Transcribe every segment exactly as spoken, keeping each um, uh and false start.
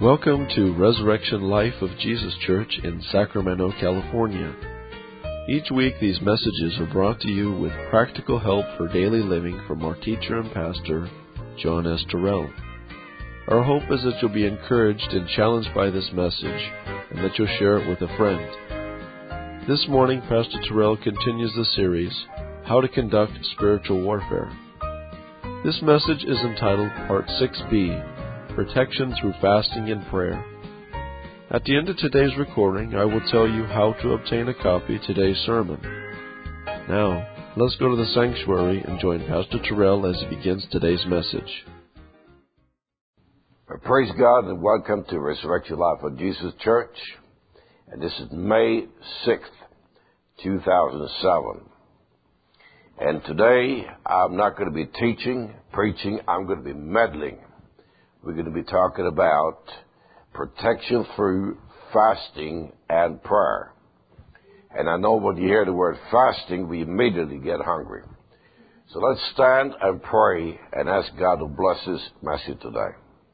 Welcome to Resurrection Life of Jesus Church in Sacramento, California. Each week these messages are brought to you with practical help for daily living from our teacher and pastor, John S. Terrell. Our hope is that you'll be encouraged and challenged by this message and that you'll share it with a friend. This morning, Pastor Terrell continues the series, How to Conduct Spiritual Warfare. This message is entitled Part six B, Protection Through Fasting and Prayer. At the end of today's recording, I will tell you how to obtain a copy of today's sermon. Now, let's go to the sanctuary and join Pastor Terrell as he begins today's message. Praise God and welcome to Resurrection Life of Jesus Church. And this is May sixth, two thousand seven. And today, I'm not going to be teaching, preaching, I'm going to be meddling. We're going to be talking about protection through fasting and prayer. And I know when you hear the word fasting, we immediately get hungry. So let's stand and pray and ask God to bless this message today.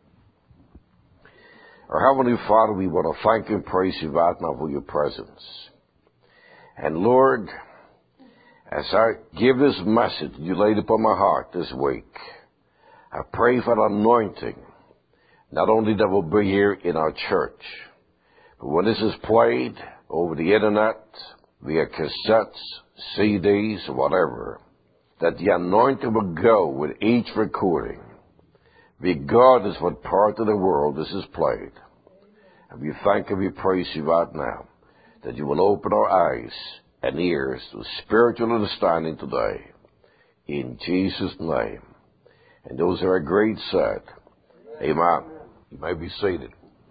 Our Heavenly Father, we want to thank you and praise you right now for your presence. And Lord, as I give this message you laid upon my heart this week, I pray for the anointing, not only that will be here in our church, but when this is played over the internet, via cassettes, C Ds, whatever, that the anointing will go with each recording, regardless what part of the world this is played. And we thank and we praise you right now that you will open our eyes and ears to spiritual understanding today. In Jesus' name. And those who are agreed said, Amen. You may be seated.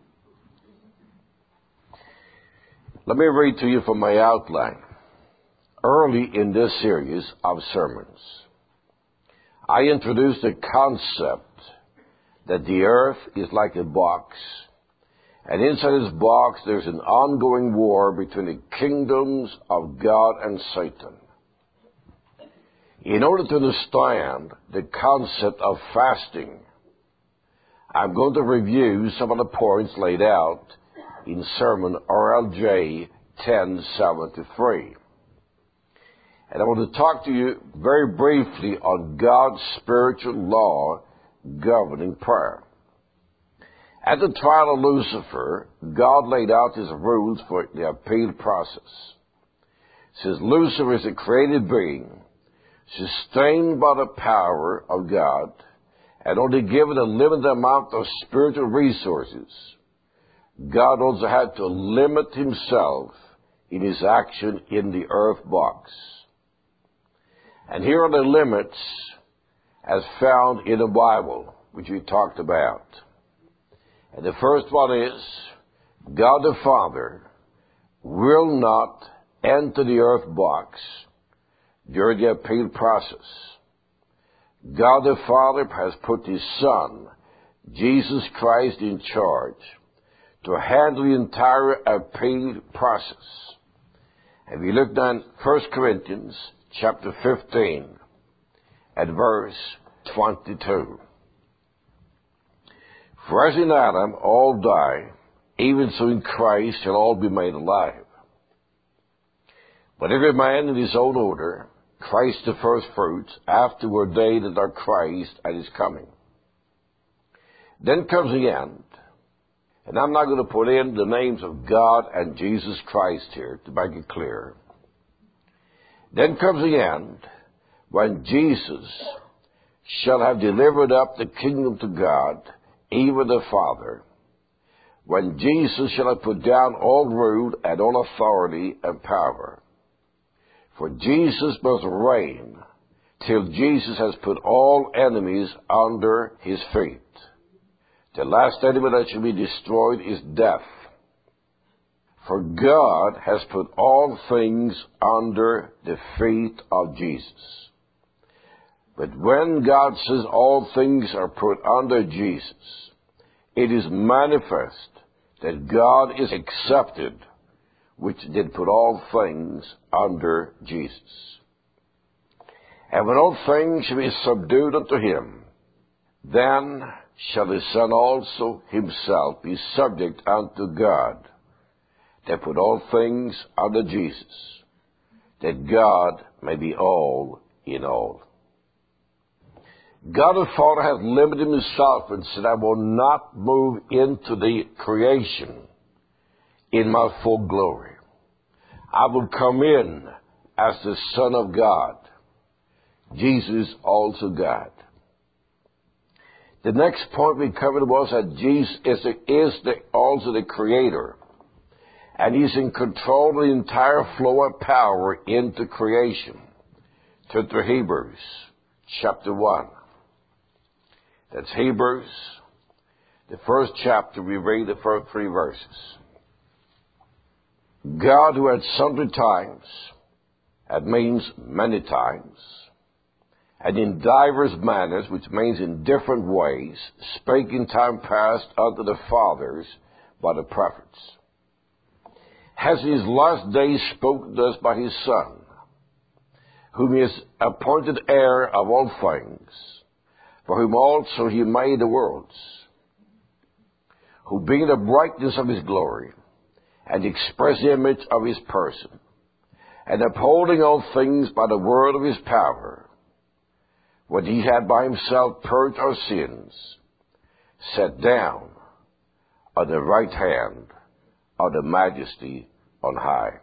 Let me read to you from my outline. Early in this series of sermons, I introduced the concept that the earth is like a box, and inside this box there's an ongoing war between the kingdoms of God and Satan. In order to understand the concept of fasting, I'm going to review some of the points laid out in Sermon R L J ten seventy-three. And I want to talk to you very briefly on God's spiritual law governing prayer. At the trial of Lucifer, God laid out his rules for the appeal process. It says Lucifer is a created being, sustained by the power of God, and only given a limited amount of spiritual resources. God also had to limit himself in his action in the earth box. And here are the limits as found in the Bible, which we talked about. And the first one is, God the Father will not enter the earth box during the appeal process. God the Father has put his Son, Jesus Christ, in charge to handle the entire appeal process. And we look down First Corinthians chapter fifteen at verse twenty-two. For as in Adam all die, even so in Christ shall all be made alive. But every man in his own order, Christ the first fruits, afterward they that are Christ at his coming. Then comes the end, and I'm not going to put in the names of God and Jesus Christ here to make it clear. Then comes the end, when Jesus shall have delivered up the kingdom to God, even the Father, when Jesus shall have put down all rule and all authority and power. For Jesus must reign till Jesus has put all enemies under his feet. The last enemy that shall be destroyed is death. For God has put all things under the feet of Jesus. But when God says all things are put under Jesus, it is manifest that God is accepted, which did put all things under Jesus. And when all things shall be subdued unto him, then shall the Son also himself be subject unto God, that put all things under Jesus, that God may be all in all. God the Father hath limited himself and said, I will not move into the creation in my full glory. I will come in as the Son of God. Jesus also God. The next point we covered was that Jesus is, the, is the, also the Creator. And he's in control of the entire flow of power into creation. Turn to Hebrews chapter one. That's Hebrews, the first chapter. We read the first three verses. God, who at sundry times, that means many times, and in divers manners, which means in different ways, spake in time past unto the fathers by the prophets, has in his last days spoken to us by his Son, whom he has appointed heir of all things, for whom also he made the worlds, who being the brightness of his glory, and the express image of his person, and upholding all things by the word of his power, when he had by himself purged our sins, sat down on the right hand of the majesty on high.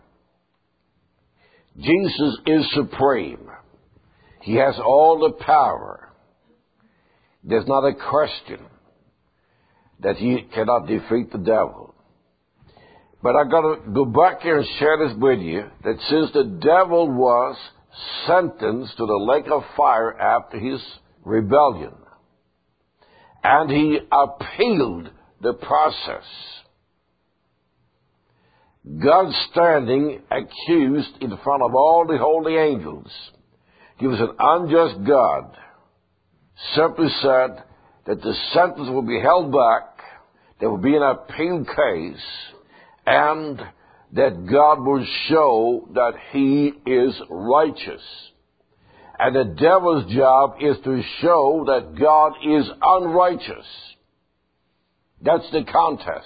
Jesus is supreme. He has all the power. There's not a question that he cannot defeat the devil. But I've got to go back here and share this with you, that since the devil was sentenced to the lake of fire after his rebellion, and he appealed the process, God standing accused in front of all the holy angels, he was an unjust God, simply said that the sentence will be held back, there will be an appeal case, and that God will show that he is righteous. And the devil's job is to show that God is unrighteous. That's the contest.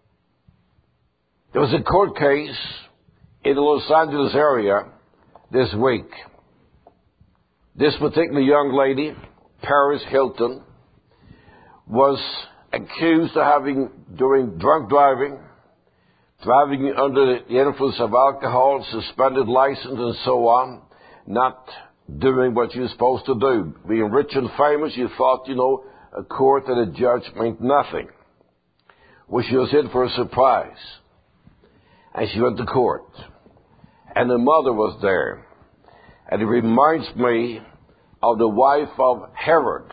There was a court case in the Los Angeles area this week. This particular young lady, Paris Hilton, was accused of having, during drunk driving, driving under the influence of alcohol, suspended license, and so on, not doing what you're supposed to do. Being rich and famous, you thought, you know, a court and a judge meant nothing. Well, she was in for a surprise. And she went to court. And the mother was there. And it reminds me of the wife of Herod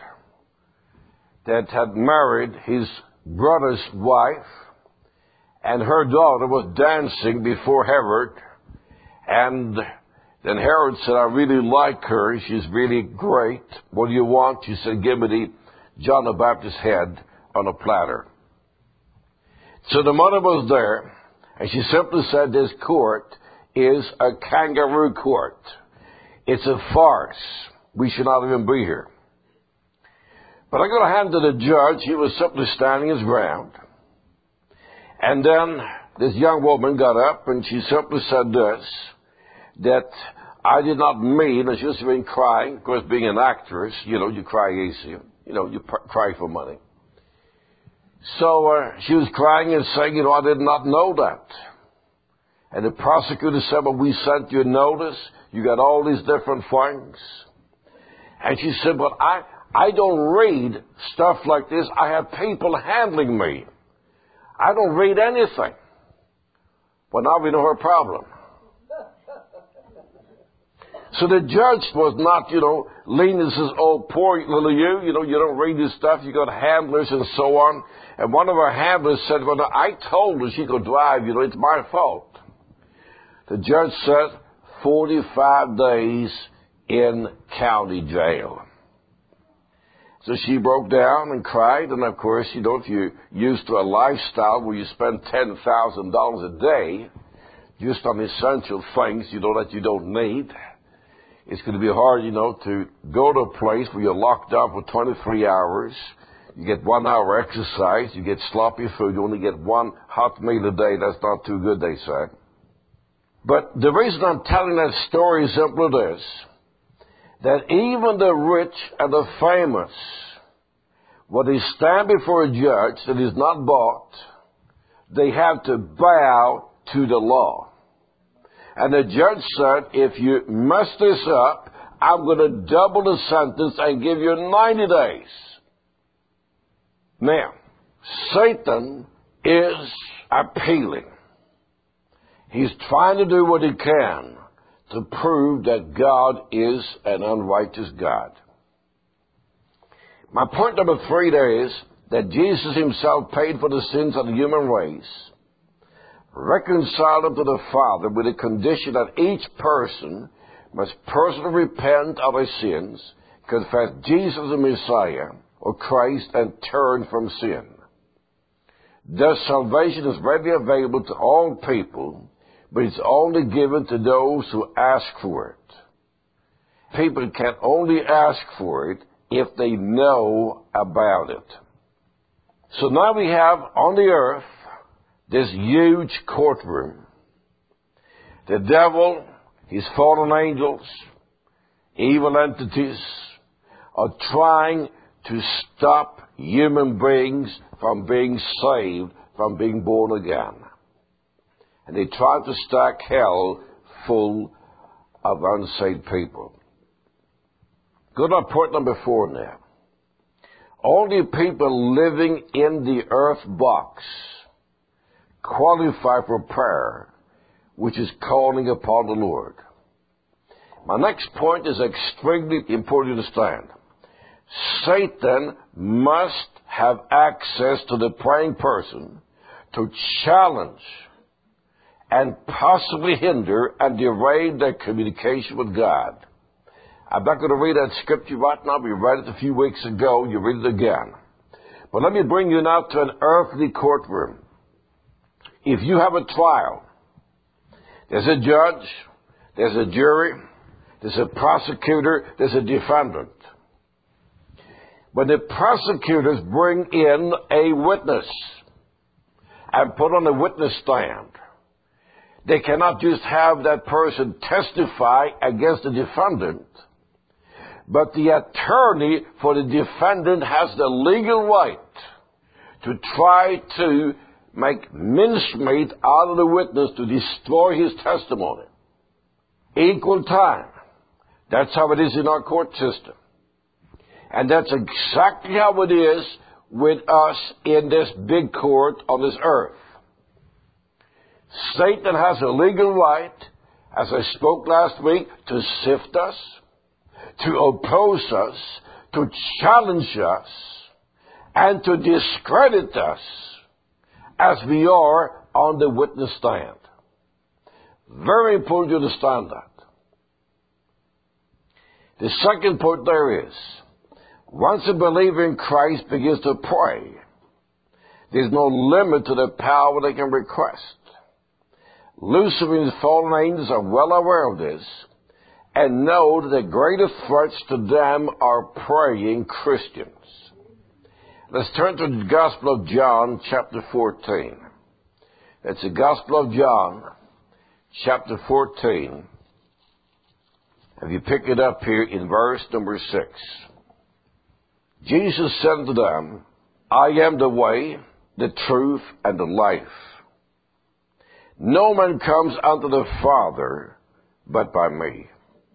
that had married his brother's wife, and her daughter was dancing before Herod, and then Herod said, I really like her, she's really great. What do you want? She said, give me the John the Baptist's head on a platter. So the mother was there, and she simply said, this court is a kangaroo court. It's a farce. We should not even be here. But I got a hand to the judge. He was simply standing his ground. And then this young woman got up and she simply said this, that I did not mean, and she was been crying. Of course, being an actress, you know, you cry easy. You know, you pr- cry for money. So uh, she was crying and saying, you know, I did not know that. And the prosecutor said, well, we sent you a notice. You got all these different things. And she said, but I, I don't read stuff like this. I have people handling me. I don't read anything. Well, now we know her problem. So the judge was not, you know, leaning and says, oh, poor little you, you know, you don't read this stuff. You got handlers and so on. And one of our handlers said, well, no, I told her she could drive, you know, it's my fault. The judge said forty-five days in county jail. So she broke down and cried, and of course, you know, if you're used to a lifestyle where you spend ten thousand dollars a day just on essential things, you know, that you don't need, It's going to be hard, you know, to go to a place where you're locked up for twenty-three hours. You get one hour exercise. You get sloppy food. You only get one hot meal a day. That's not too good, they say. But the reason I'm telling that story is simply this, that even the rich and the famous, when they stand before a judge that is not bought, they have to bow to the law. And the judge said, if you mess this up, I'm going to double the sentence and give you ninety days. Now, Satan is appealing. He's trying to do what he can to prove that God is an unrighteous God. My point number three there is that Jesus himself paid for the sins of the human race, reconciled them to the Father with the condition that each person must personally repent of his sins, confess Jesus as the Messiah or Christ, and turn from sin. Thus, salvation is readily available to all people, but it's only given to those who ask for it. People can only ask for it if they know about it. So now we have on the earth this huge courtroom. The devil, his fallen angels, evil entities are trying to stop human beings from being saved, from being born again. And they try to stack hell full of unsaved people. Go to point number four now. Only people living in the earth box qualify for prayer, which is calling upon the Lord. My next point is extremely important to understand. Satan must have access to the praying person to challenge and possibly hinder and derail their communication with God. I'm not going to read that scripture right now. We read it a few weeks ago. You read it again. But let me bring you now to an earthly courtroom. If you have a trial, there's a judge, there's a jury, there's a prosecutor, there's a defendant. When the prosecutors bring in a witness and put on a witness stand, they cannot just have that person testify against the defendant, but the attorney for the defendant has the legal right to try to make mincemeat out of the witness to destroy his testimony. Equal time. That's how it is in our court system. And that's exactly how it is with us in this big court on this earth. Satan has a legal right, as I spoke last week, to sift us, to oppose us, to challenge us, and to discredit us as we are on the witness stand. Very important to understand that. The second point there is, once a believer in Christ begins to pray, there's no limit to the power they can request. Lucifer and his fallen angels are well aware of this and know that the greatest threats to them are praying Christians. Let's turn to the Gospel of John, chapter fourteen. That's the Gospel of John, chapter fourteen. If you pick it up here in verse number six. Jesus said unto them, I am the way, the truth, and the life. No man comes unto the Father but by me.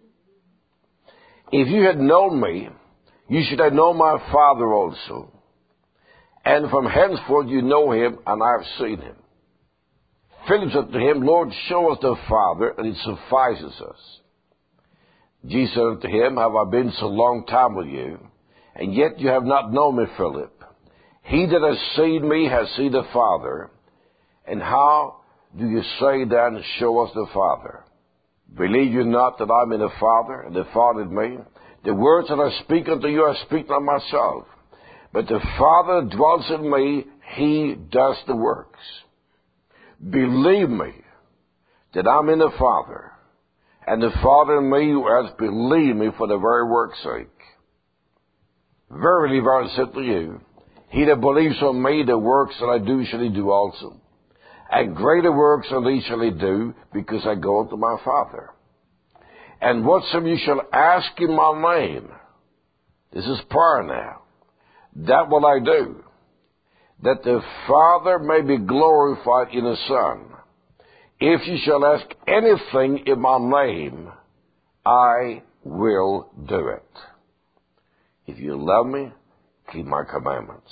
If you had known me, you should have known my Father also. And from henceforth you know him, and I have seen him. Philip said to him, Lord, show us the Father, and it suffices us. Jesus said unto him, have I been so long time with you, and yet you have not known me, Philip? He that has seen me has seen the Father. And how do you say then, show us the Father? Believe you not that I am in the Father, and the Father in me? The words that I speak unto you, I speak not myself. But the Father dwells in me, he does the works. Believe me that I'm in the Father, and the Father in me who has believed me for the very work's sake. Verily, verily, I say to you, he that believes on me, the works that I do shall he do also. And greater works than these shall he do, because I go unto my Father. And whatsoever you shall ask in my name, this is prayer now, that will I do, that the Father may be glorified in the Son. If you shall ask anything in my name, I will do it. If you love me, keep my commandments.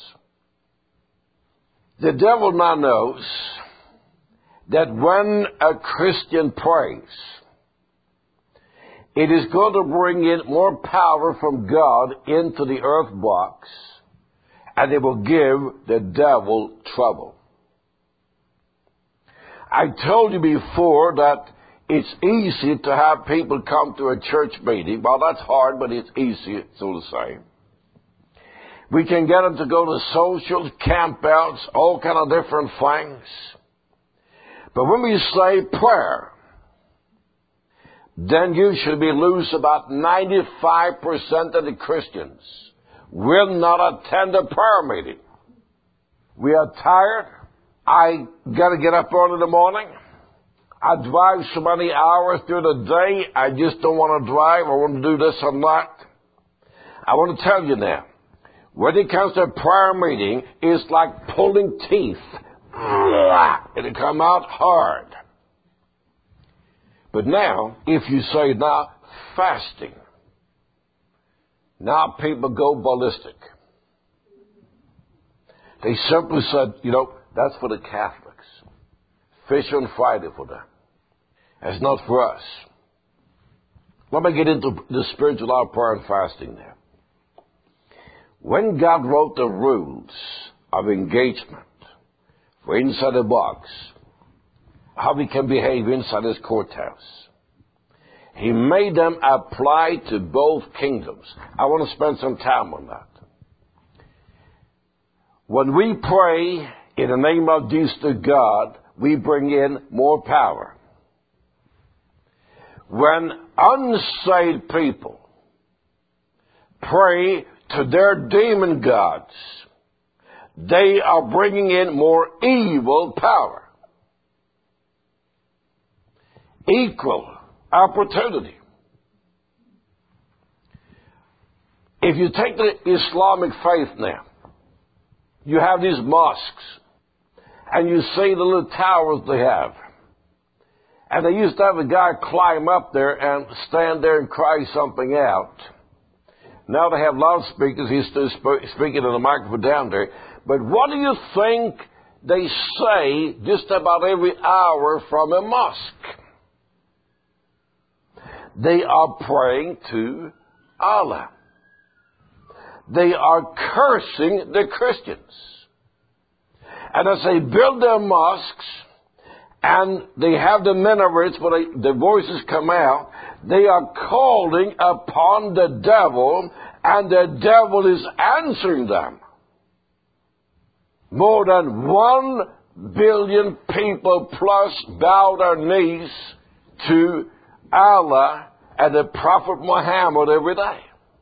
The devil now knows that when a Christian prays, it is going to bring in more power from God into the earth box, and it will give the devil trouble. I told you before that it's easy to have people come to a church meeting. Well, that's hard, but it's easy, it's all the same. We can get them to go to socials, campouts, all kind of different things. But when we say prayer, then usually we lose about ninety-five percent of the Christians will not attend a prayer meeting. We are tired. I got to get up early in the morning. I drive so many hours through the day, I just don't want to drive. I want to do this or that. I want to tell you now, when it comes to a prayer meeting, it's like pulling teeth. It'll come out hard. But now, if you say now, fasting, now people go ballistic. They simply said, you know, that's for the Catholics. Fish on Friday for them. That's not for us. Let me get into the spiritual life of prayer and fasting now. When God wrote the rules of engagement for inside the box, how we can behave inside his courthouse, he made them apply to both kingdoms. I want to spend some time on that. When we pray in the name of Jesus to God, we bring in more power. When unsaved people pray to their demon gods, they are bringing in more evil power. Equal opportunity. If you take the Islamic faith now, you have these mosques, and you see the little towers they have. And they used to have a guy climb up there and stand there and cry something out. Now they have loudspeakers. He's still sp- speaking in the microphone down there. But what do you think they say just about every hour from a mosque? They are praying to Allah. They are cursing the Christians. And as they build their mosques, and they have the minarets where they, the voices come out, they are calling upon the devil, and the devil is answering them. More than one billion people plus bow their knees to Allah and the Prophet Muhammad every day.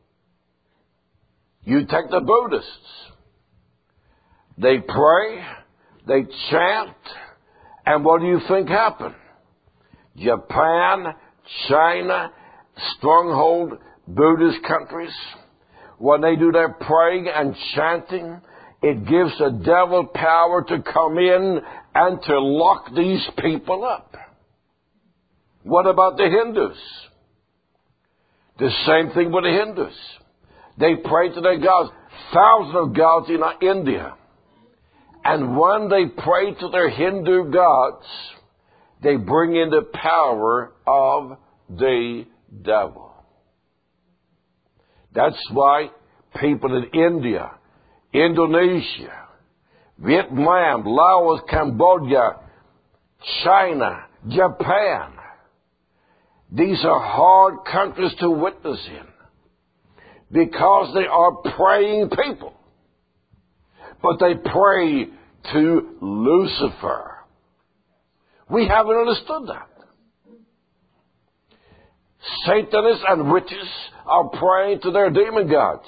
You take the Buddhists. They pray, they chant, and what do you think happened? Japan, China, stronghold Buddhist countries, when they do their praying and chanting, it gives the devil power to come in and to lock these people up. What about the Hindus? The same thing with the Hindus. They pray to their gods. Thousands of gods in India. And when they pray to their Hindu gods, they bring in the power of the devil. That's why people in India, Indonesia, Vietnam, Laos, Cambodia, China, Japan, these are hard countries to witness in because they are praying people. But they pray to Lucifer. We haven't understood that. Satanists and witches are praying to their demon gods.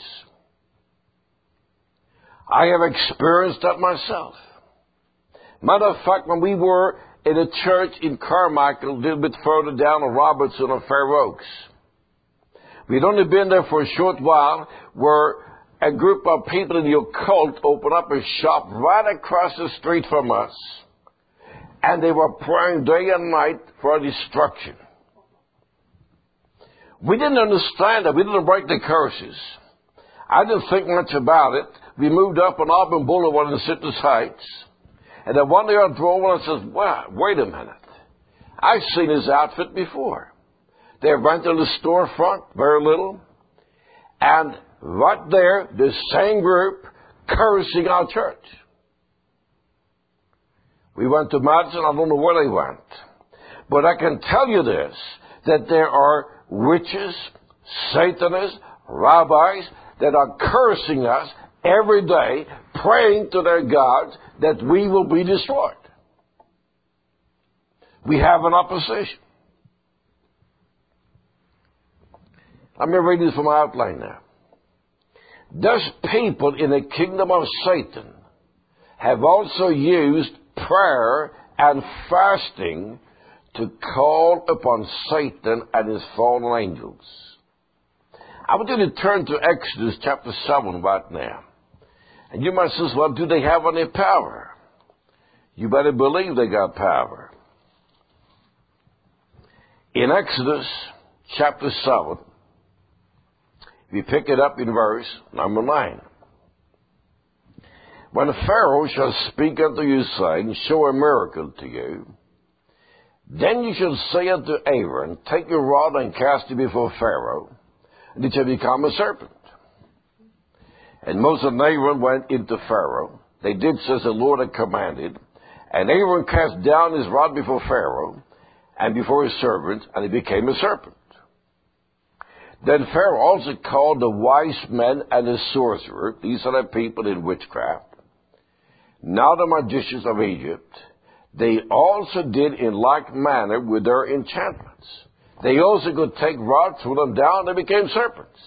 I have experienced that myself. Matter of fact, when we were in a church in Carmichael, a little bit further down on Robertson or Fair Oaks, we'd only been there for a short while, where a group of people in the occult opened up a shop right across the street from us, and they were praying day and night for destruction. We didn't understand that. We didn't break the curses. I didn't think much about it. We moved up on Auburn Boulevard in Citrus Heights. And then one day I drove and I said, wow, wait a minute. I've seen his outfit before. They rented a storefront, very little. And right there, the same group cursing our church. We went to Madison. I don't know where they went. But I can tell you this, that there are witches, Satanists, rabbis that are cursing us every day, praying to their gods that we will be destroyed. We have an opposition. Let me read this from my outline now. Thus people in the kingdom of Satan have also used prayer and fasting to call upon Satan and his fallen angels. I want you to turn to Exodus chapter seven right now. And you might say, well, do they have any power? You better believe they got power. In Exodus chapter seven, we pick it up in verse number nine. When Pharaoh shall speak unto you, saying, show a miracle to you, then you shall say unto Aaron, take your rod and cast it before Pharaoh, and it shall become a serpent. And Moses and Aaron went into Pharaoh. They did as the Lord had commanded. And Aaron cast down his rod before Pharaoh and before his servants, and it became a serpent. Then Pharaoh also called the wise men and the sorcerers, these are the people in witchcraft, now the magicians of Egypt. They also did in like manner with their enchantments. They also could take rods, throw them down, and they became serpents.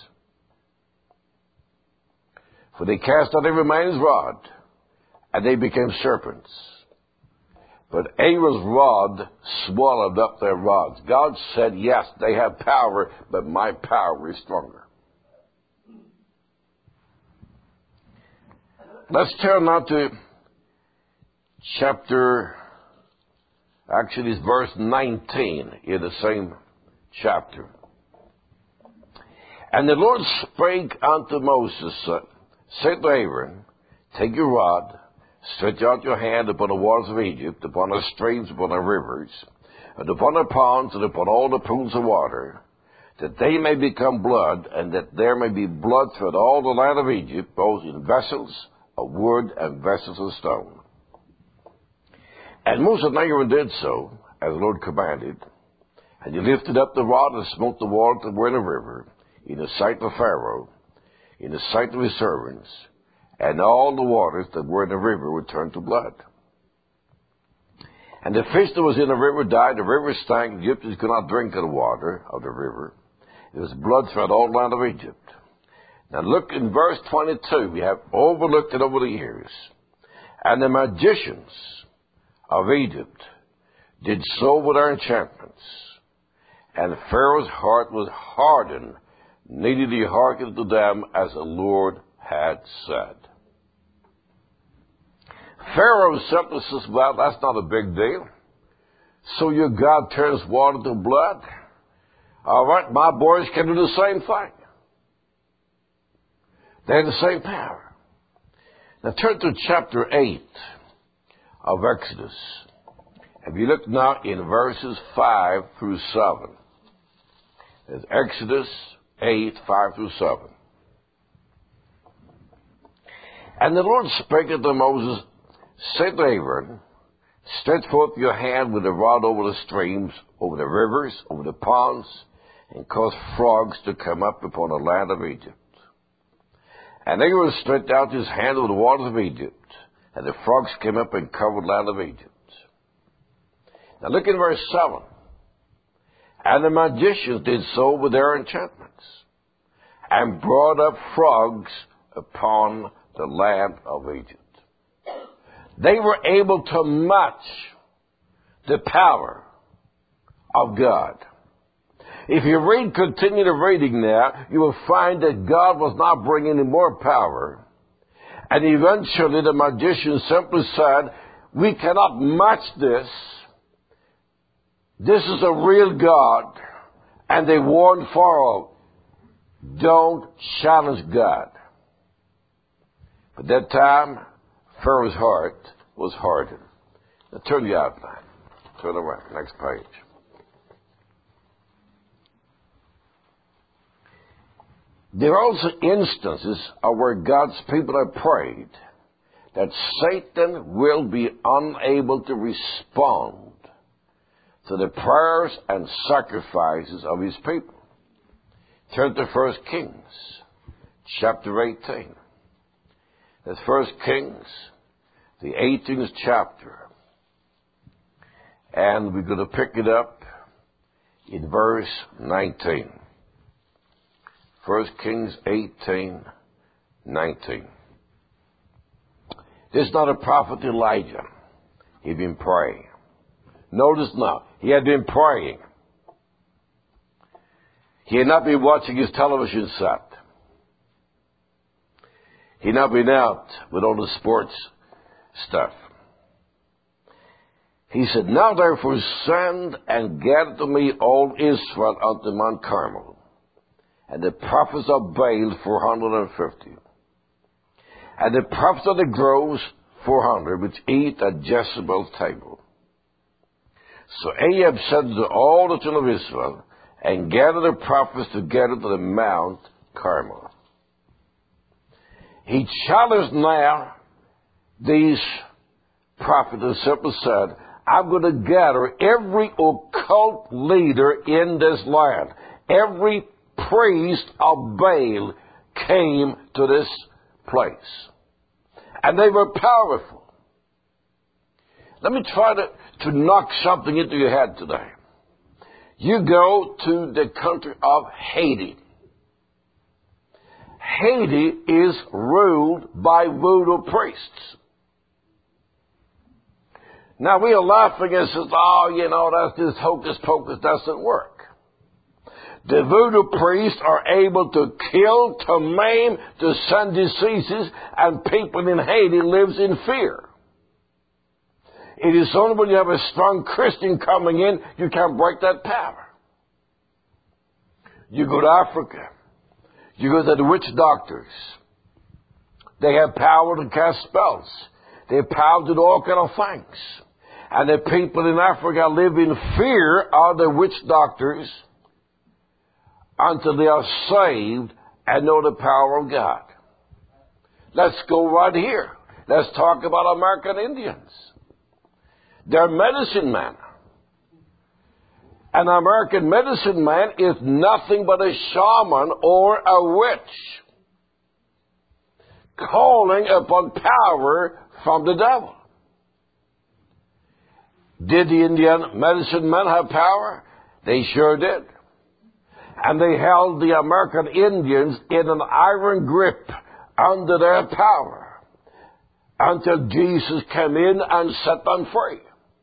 For they cast out every man's rod, and they became serpents. But Aaron's rod swallowed up their rods. God said, yes, they have power, but my power is stronger. Let's turn now to chapter, actually it's verse nineteen in the same chapter. And the Lord spake unto Moses, said to Aaron, take your rod, stretch out your hand upon the waters of Egypt, upon the streams, upon the rivers, and upon the ponds, and upon all the pools of water, that they may become blood, and that there may be blood throughout all the land of Egypt, both in vessels of wood and vessels of stone. And Moses and Aaron did so, as the Lord commanded, and he lifted up the rod and smote the water that were in the river, in the sight of Pharaoh, in the sight of his servants, and all the waters that were in the river were turned to blood. And the fish that was in the river died, the river stank, the Egyptians could not drink of the water of the river. It was blood throughout all the land of Egypt. Now look in verse twenty-two, we have overlooked it over the years. And the magicians of Egypt did so with their enchantments. And Pharaoh's heart was hardened, neither he hearkened to them as the Lord had said. Pharaoh simply says, well, that's not a big deal. So your God turns water to blood? All right, my boys can do the same thing. They have the same power. Now turn to chapter eight of Exodus. If you look now in verses five through seven. It's Exodus eight, five through seven. And the Lord spake unto Moses, said to Aaron, stretch forth your hand with the rod over the streams, over the rivers, over the ponds, and cause frogs to come up upon the land of Egypt. And Aaron stretched out his hand over the waters of Egypt, and the frogs came up and covered the land of Egypt. Now look in verse seven. And the magicians did so with their enchantments, and brought up frogs upon the land of Egypt. They were able to match the power of God. If you read, continue the reading there, you will find that God was not bringing any more power. And eventually the magician simply said, we cannot match this. This is a real God. And they warned Pharaoh, don't challenge God. At that time, Pharaoh's heart was hardened. Now turn the outline. Turn around. Next page. There are also instances of where God's people have prayed that Satan will be unable to respond to the prayers and sacrifices of his people. Turn to First Kings, chapter eighteen. That's First Kings, the eighteenth chapter. And we're going to pick it up in verse nineteen. First Kings eighteen, nineteen. This is not a prophet Elijah. He'd been praying. Notice now, he had been praying. He had not been watching his television set. He had not been out with all the sports stuff. He said, now therefore send and gather to me all Israel unto Mount Carmel, and the prophets of Baal four hundred fifty, and the prophets of the groves four hundred, which eat at Jezebel's table. So Ahab said to all the children of Israel, and gather the prophets together to the Mount Carmel. He challenged now these prophets and simply said, I'm going to gather every occult leader in this land. Every priest of Baal came to this place. And they were powerful. Let me try to, to knock something into your head today. You go to the country of Haiti. Haiti is ruled by voodoo priests. Now we are laughing and says, oh, you know, that's just hocus pocus, doesn't work. The voodoo priests are able to kill, to maim, to send diseases, and people in Haiti lives in fear. It is only when you have a strong Christian coming in, you can break that power. You go to Africa. You go to the witch doctors. They have power to cast spells. They have power to do all kind of things. And the people in Africa live in fear of the witch doctors until they are saved and know the power of God. Let's go right here. Let's talk about American Indians. They're medicine men. An American medicine man is nothing but a shaman or a witch calling upon power from the devil. Did the Indian medicine men have power? They sure did. And they held the American Indians in an iron grip under their power until Jesus came in and set them free.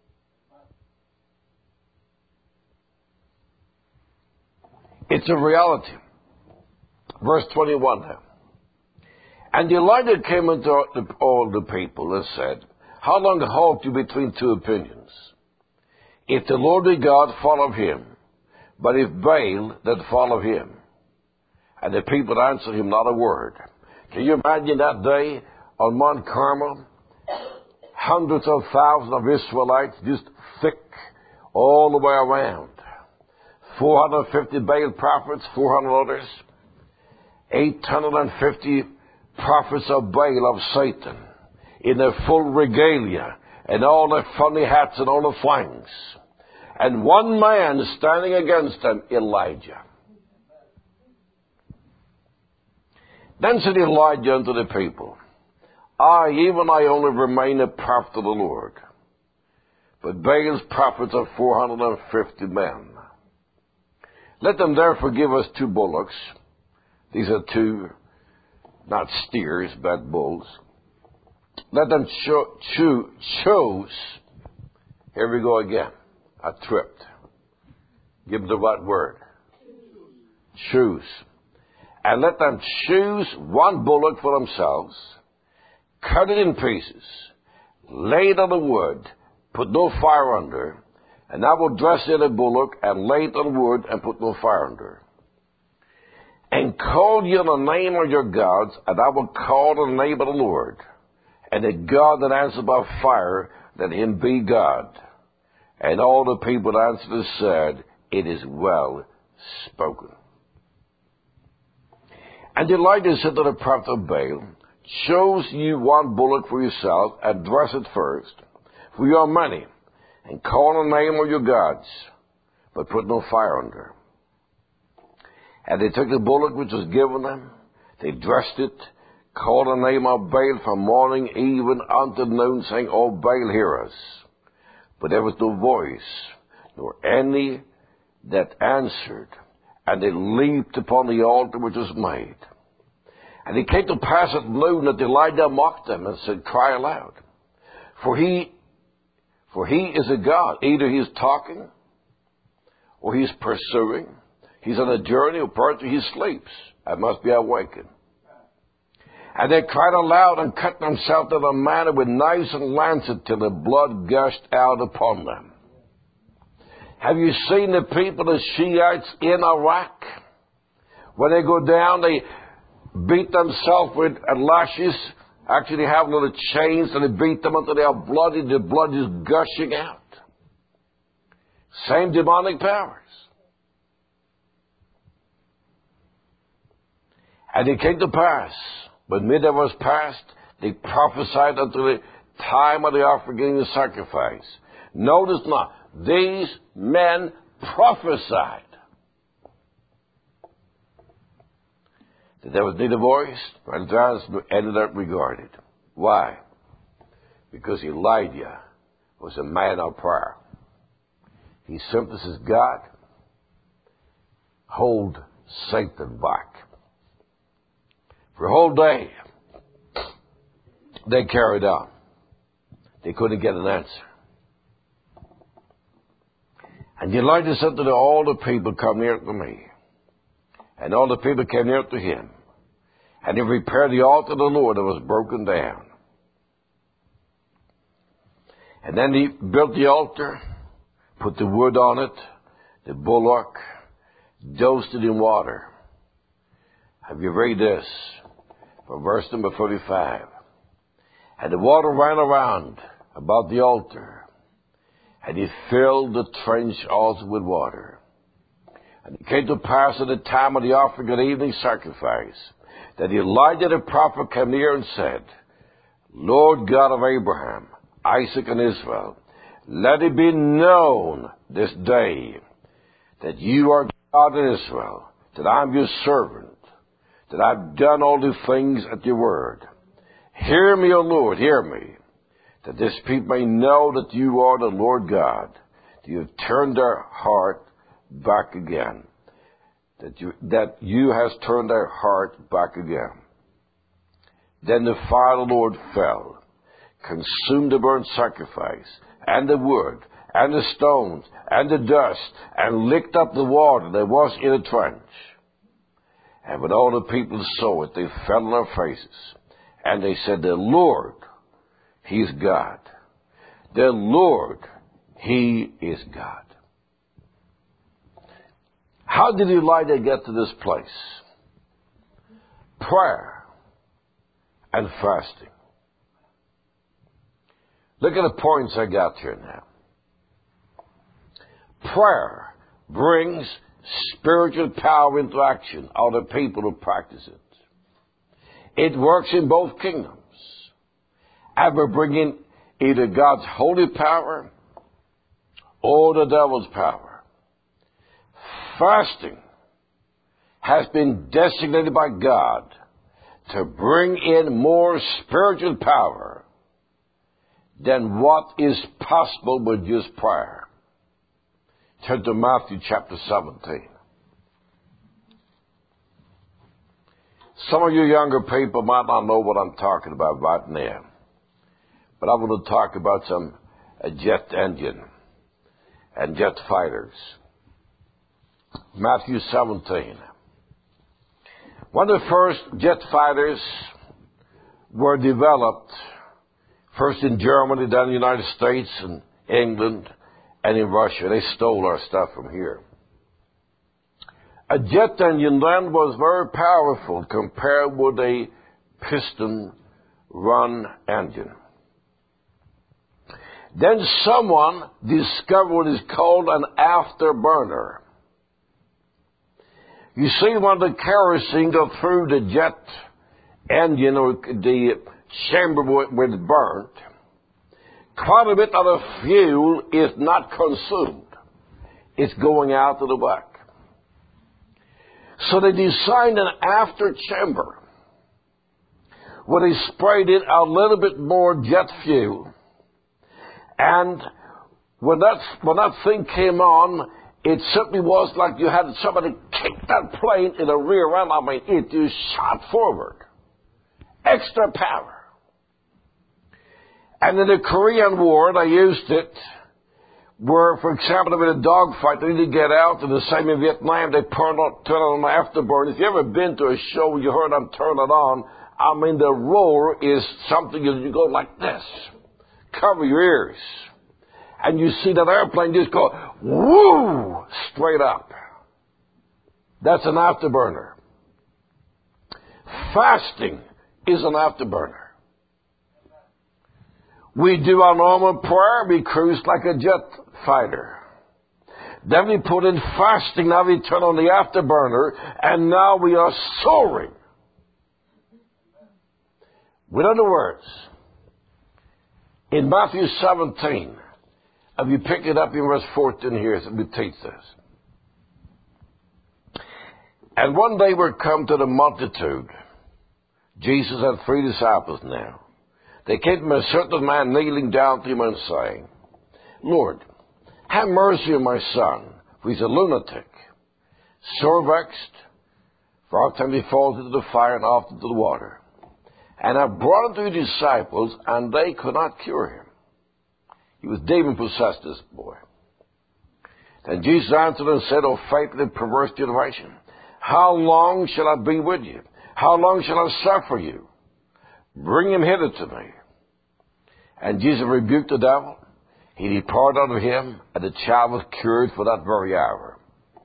It's a reality. Verse twenty-one now. And Elijah came unto all the people and said, how long halt you between two opinions? If the Lord be God, follow him. But if Baal, then follow him. And the people answered him not a word. Can you imagine that day on Mount Carmel? Hundreds of thousands of Israelites, just thick all the way around. four hundred fifty Baal prophets, four hundred others. eight hundred fifty prophets of Baal, of Satan, in their full regalia, and all their funny hats and all the things. And one man standing against them, Elijah. Then said Elijah unto the people, I, even I only remain a prophet of the Lord. But Baal's prophets are four hundred fifty men. Let them therefore give us two bullocks. These are two, not steers, but bulls. Let them cho- cho- choose. Here we go again. I tripped. Give them the right word. Choose. And let them choose one bullock for themselves, cut it in pieces, lay it on the wood, put no fire under, and I will dress in a bullock and lay it on the wood and put no fire under. And call ye on the name of your gods, and I will call on the name of the Lord. And the God that answers by fire, let him be God. And all the people that answered and said, it is well spoken. And Elijah said to the prophet of Baal, choose you one bullock for yourself, and dress it first, for you are many, and call on the name of your gods, but put no fire under. And they took the bullock which was given them, they dressed it, called the name of Baal from morning even unto noon, saying, O Baal, hear us. But there was no voice, nor any that answered. And they leaped upon the altar which was made. And it came to pass at noon that Elijah mocked them and said, cry aloud. For he, for he is a God. Either he is talking, or he is pursuing. He's on a journey, or partly he sleeps. I must be awakened. And they cried aloud and cut themselves in a manner with knives and lancets till the blood gushed out upon them. Have you seen the people, the Shiites in Iraq? When they go down, they beat themselves with lashes. Actually, they have little chains and they beat them until they are bloody. The blood is gushing out. Same demonic powers. And it came to pass, when midday was past, they prophesied until the time of the offering of sacrifice. Notice now, these men prophesied that there was neither voice nor utterance nor any that regarded. Why? Because Elijah was a man of prayer. He simply says, God, hold Satan back. For a whole day, they carried on. They couldn't get an answer. And Elijah said to the, all the people, come near to me. And all the people came near to him. And he repaired the altar of the Lord that was broken down. And then he built the altar, put the wood on it, the bullock, dosed it in water. Have you read this? From verse number forty-five. And the water ran around about the altar. And he filled the trench also with water. And it came to pass at the time of the offering of the evening sacrifice, that Elijah the prophet came near and said, Lord God of Abraham, Isaac, and Israel, let it be known this day that you are God in Israel, that I am your servant, that I've done all the things at your word. Hear me, O Lord, hear me, that this people may know that you are the Lord God, that you have turned their heart back again, that you, that you has turned their heart back again. Then the fire of the Lord fell, consumed the burnt sacrifice, and the wood, and the stones, and the dust, and licked up the water that was in the trench. And when all the people saw it, they fell on their faces, and they said, the Lord, He is God. The Lord, He is God. How did Elijah get to this place? Prayer and fasting. Look at the points I got here now. Prayer brings spiritual power into action of the people who practice it. It works in both kingdoms. Ever bringing either God's holy power or the devil's power. Fasting has been designated by God to bring in more spiritual power than what is possible with just prayer. Turn to Matthew chapter seventeen. Some of you younger people might not know what I'm talking about right now. But I want to talk about some a jet engine and jet fighters. Matthew seventeen. One of the first jet fighters were developed first in Germany, then in the United States and England and in Russia. They stole our stuff from here. A jet engine then was very powerful compared with a piston-run engine. Then someone discovered what is called an afterburner. You see, when the kerosene goes through the jet engine or the chamber where it's burnt, quite a bit of the fuel is not consumed. It's going out to the back. So they designed an after chamber where they sprayed in a little bit more jet fuel. And when that, when that thing came on, it simply was like you had somebody kick that plane in the rear end. I mean, it just shot forward. Extra power. And in the Korean War, they used it where, for example, in a dogfight, they need to get out. And the same in Vietnam, they turn on, turn on the afterburner. If you ever been to a show where you heard them turn it on, I mean, the roar is something you, you go like this. Cover your ears. And you see that airplane just go, woo, straight up. That's an afterburner. Fasting is an afterburner. We do our normal prayer, we cruise like a jet fighter. Then we put in fasting, now we turn on the afterburner, and now we are soaring. In other words, in Matthew seventeen, if you pick it up in verse fourteen here, it teach this. And one day we're come to the multitude. Jesus had three disciples now. They came to a certain man kneeling down to him and saying, Lord, have mercy on my son, for he's a lunatic, sore vexed, for often he falls into the fire and often into the water. And I brought him to his disciples, and they could not cure him. He was demon-possessed, this boy. And Jesus answered and said, O faithless and perverse generation, how long shall I be with you? How long shall I suffer you? Bring him hither to me. And Jesus rebuked the devil. He departed out of him, and the child was cured for that very hour.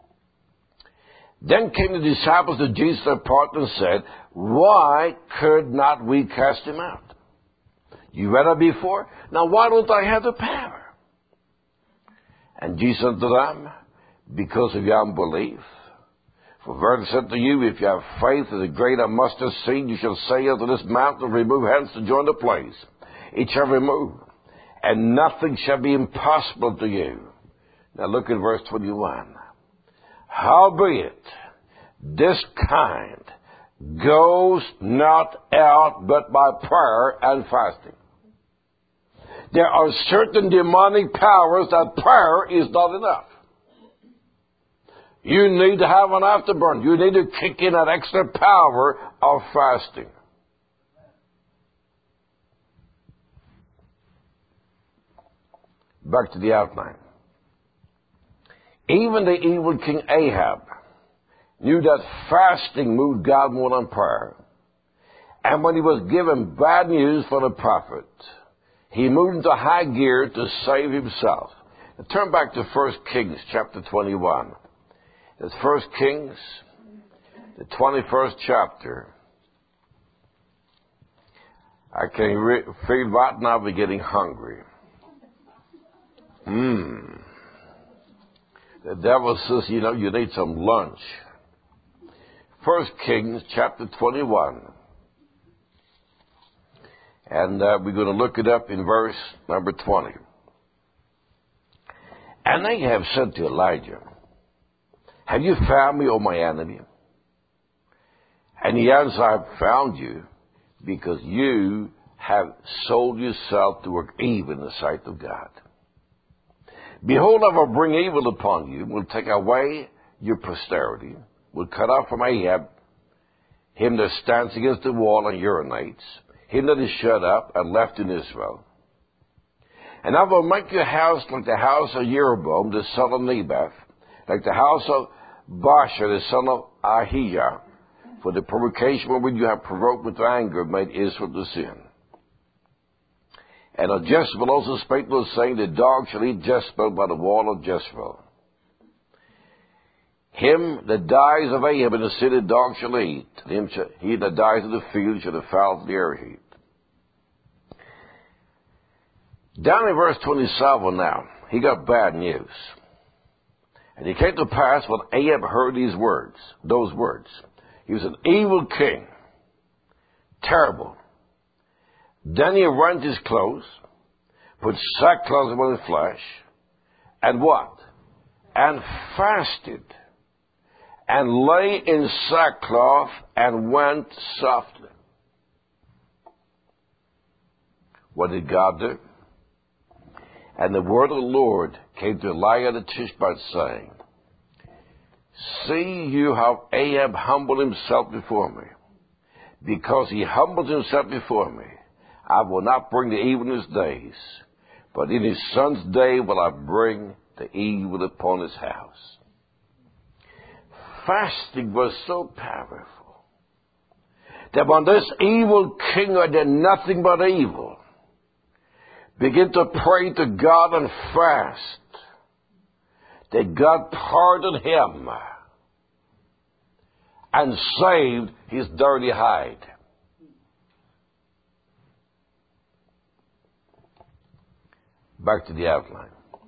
Then came the disciples to Jesus apart and said, why could not we cast him out? You read it before? Now why don't I have the power? And Jesus said to them, because of your unbelief. For verily I said to you, if you have faith as a grain of mustard seed, you shall say unto this mountain, remove hence to join the place. It shall remove, and nothing shall be impossible to you. Now look at verse twenty-one. Howbeit, this kind goes not out but by prayer and fasting. There are certain demonic powers that prayer is not enough. You need to have an afterburn. You need to kick in that extra power of fasting. Back to the outline. Even the evil King Ahab knew that fasting moved God more than prayer. And when he was given bad news from the prophet, he moved into high gear to save himself. Now turn back to First Kings chapter twenty-one. It's First Kings, the twenty-first chapter. I can re- feel right now we're getting hungry. Mmm. The devil says, you know, you need some lunch. First Kings chapter twenty-one. And uh, we're going to look it up in verse number twenty. And they have said to Elijah, have you found me, O my enemy? And he answered, I have found you because you have sold yourself to work evil in the sight of God. Behold, I will bring evil upon you, will take away your posterity, will cut off from Ahab him that stands against the wall and urinates, him that is shut up and left in Israel. And I will make your house like the house of Jeroboam, the son of Nebat, like the house of Baasha, the son of Ahijah, for the provocation wherewith you have provoked with anger made Israel to sin. And of Jezebel also spake the Lord, saying, the dog shall eat Jezebel by the wall of Jezreel. Him that dies of Ahab in the city, the dog shall eat. And him shall, he that dies in the field shall the fowls of the air eat. Down in verse twenty-seven now, he got bad news. And it came to pass when Ahab heard these words, those words. He was an evil king. Terrible. Then he rent his clothes, put sackcloth upon his flesh, and what? And fasted, and lay in sackcloth, and went softly. What did God do? And the word of the Lord came to Elijah the Tishbite, saying, see you how Ahab humbled himself before me. Because he humbled himself before me, I will not bring the evil in his days, but in his son's day will I bring the evil upon his house. Fasting was so powerful that when this evil king who did nothing but evil began to pray to God and fast, that God pardoned him and saved his dirty hide. Back to the outline.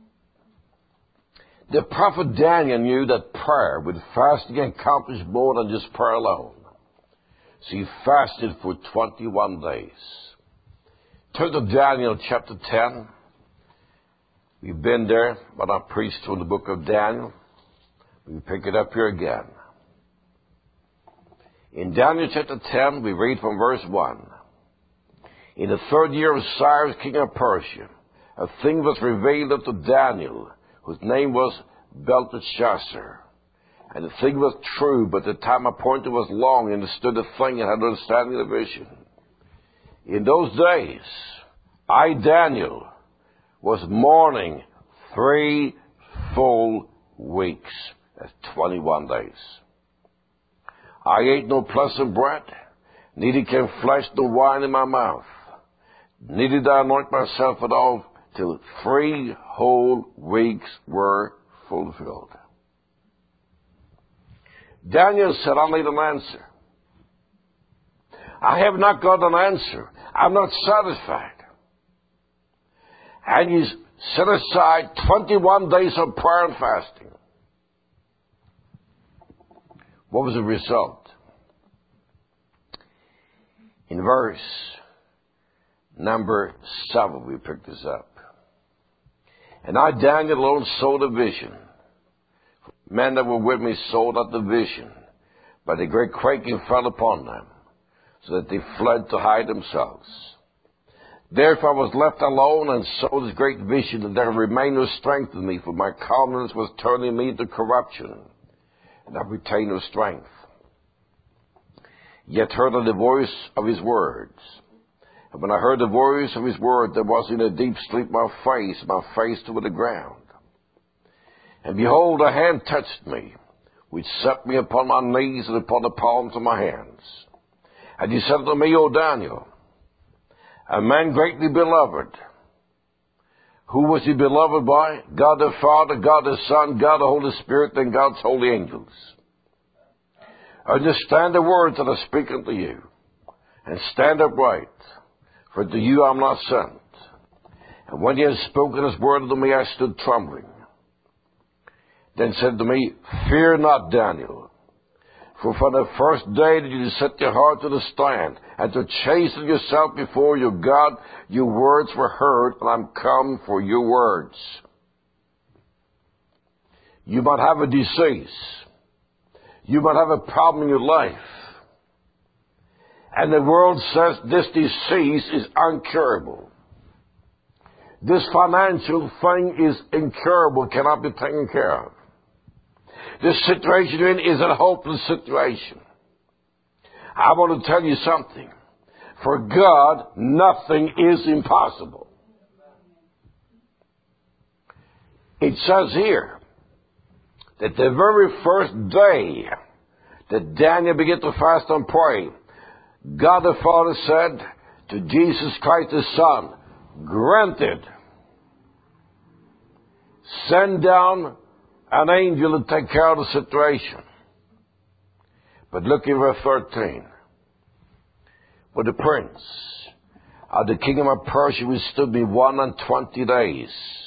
The prophet Daniel knew that prayer with fasting accomplished more than just prayer alone. So he fasted for twenty-one days. Turn to Daniel chapter ten. We've been there, but I preached through the book of Daniel. We pick it up here again. In Daniel chapter ten, we read from verse one. In the third year of Cyrus, king of Persia, a thing was revealed unto Daniel, whose name was Belteshazzar. And the thing was true, but the time appointed was long, and understood the thing, and had understanding of the vision. In those days, I, Daniel, was mourning three full weeks. That's twenty-one days. I ate no pleasant bread, neither came flesh nor wine in my mouth. Neither did I anoint myself at all, till three whole weeks were fulfilled. Daniel said, I need an answer. I have not got an answer. I'm not satisfied. And he set aside twenty-one days of prayer and fasting. What was the result? In verse number seven, we pick this up. And I, Daniel, alone saw the vision. Men that were with me saw not the vision, but a great quaking fell upon them, so that they fled to hide themselves. Therefore I was left alone and saw this great vision, and there remained no strength in me, for my countenance was turning me into corruption, and I retained no strength. Yet heard I the voice of his words. And when I heard the voice of his word, there was in a deep sleep my face, my face toward the ground. And behold, a hand touched me, which set me upon my knees and upon the palms of my hands. And he said unto me, O Daniel, a man greatly beloved. Who was he beloved by? God the Father, God the Son, God the Holy Spirit, and God's holy angels. Understand the words that I speak unto you, and stand upright, for to you I am not sent. And when he had spoken his word unto me, I stood trembling. Then said to me, fear not, Daniel, for from the first day that you set your heart to the stand, and to chasten yourself before your God, your words were heard, and I'm come for your words. You might have a disease. You might have a problem in your life. And the world says this disease is incurable. This financial thing is incurable, cannot be taken care of. This situation you're in is a hopeless situation. I want to tell you something. For God, nothing is impossible. It says here that the very first day that Daniel began to fast and pray, God the Father said to Jesus Christ the Son, granted, send down an angel to take care of the situation. But look at verse thirteen. But the prince of the kingdom of Persia withstood me one and twenty days.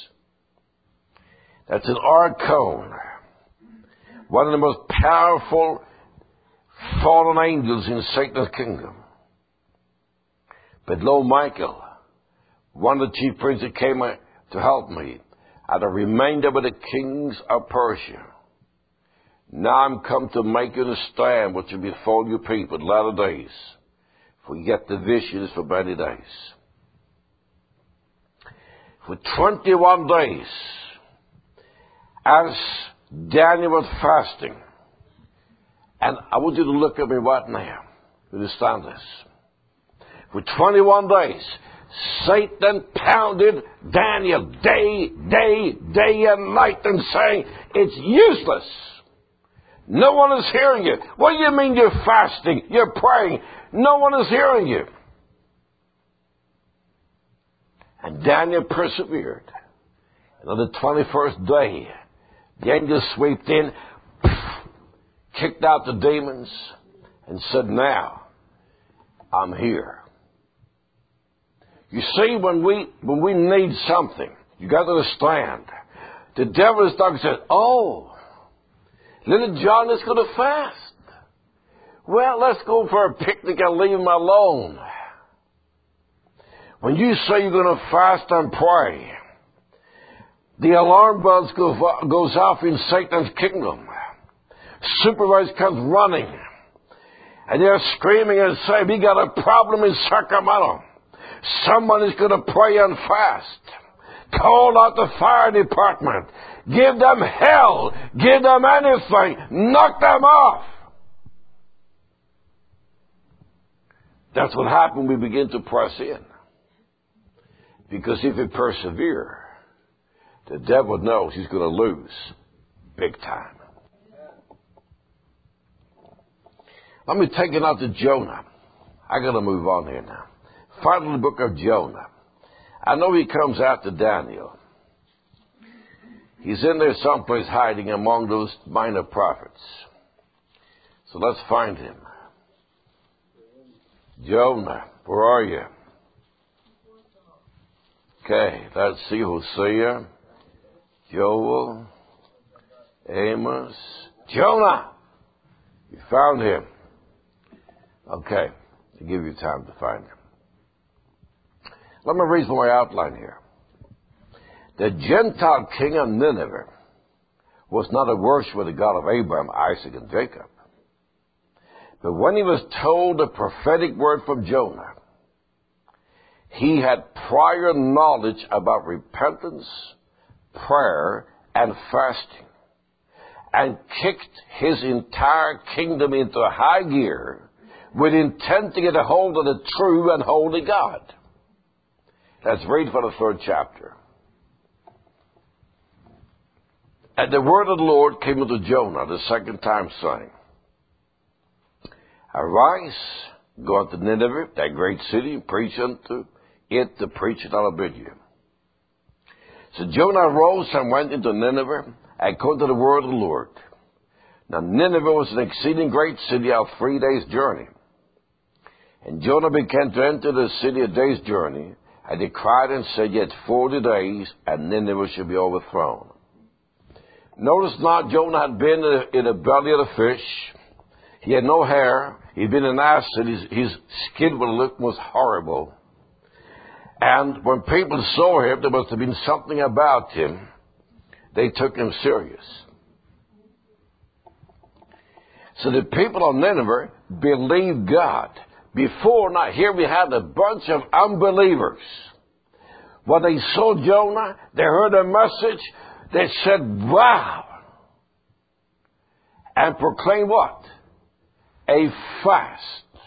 That's an archon, one of the most powerful fallen angels in Satan's kingdom. But lo, Michael, one of the chief princes, came to help me, and I remained with the kings of Persia. Now I'm come to make you understand what will befall you people in latter days. Forget the visions for many days. For twenty-one days, as Daniel was fasting, and I want you to look at me right now. Understand this. For twenty-one days, Satan pounded Daniel day, day, day and night and saying, it's useless. No one is hearing you. What do you mean you're fasting? You're praying. No one is hearing you. And Daniel persevered. And on the twenty-first day, the angel swept in, kicked out the demons, and said, now, I'm here. You see, when we when we need something, you got to understand, the devil is talking, said, oh, little John is going to fast. Well, let's go for a picnic and leave him alone. When you say you're going to fast and pray, the alarm bells go, goes off in Satan's kingdom. Supervisor comes running, and they're screaming and saying, we got a problem in Sacramento. Someone is going to pray and fast. Call out the fire department. Give them hell. Give them anything. Knock them off. That's what happens when we begin to press in. Because if we persevere, the devil knows he's going to lose big time. Let me take it out to Jonah. I got to move on here now. Finally, the book of Jonah. I know he comes after Daniel. He's in there someplace hiding among those minor prophets. So let's find him. Jonah, where are you? Okay, let's see. Hosea, Joel, Amos, Jonah. You found him. Okay, to give you time to find him. Let me read from my outline here. The Gentile king of Nineveh was not a worshiper of the God of Abraham, Isaac, and Jacob. But when he was told the prophetic word from Jonah, he had prior knowledge about repentance, prayer, and fasting, and kicked his entire kingdom into a high gear with intent to get a hold of the true and holy God. Let's read for the third chapter. And the word of the Lord came unto Jonah the second time, saying, Arise, go unto Nineveh, that great city, and preach unto it the preaching that I bid you. So Jonah arose and went into Nineveh, according to the word of the Lord. Now Nineveh was an exceeding great city of three days' journey. And Jonah began to enter the city a day's journey, and he cried and said, Yet forty days, and Nineveh shall be overthrown. Notice not, Jonah had been in the belly of the fish. He had no hair. He'd been an acid. His, his skin would look was horrible. And when people saw him, there must have been something about him. They took him serious. So the people of Nineveh believed God. Before, now here we had a bunch of unbelievers. When they saw Jonah, they heard a message, they said, wow. And proclaimed what? A fast.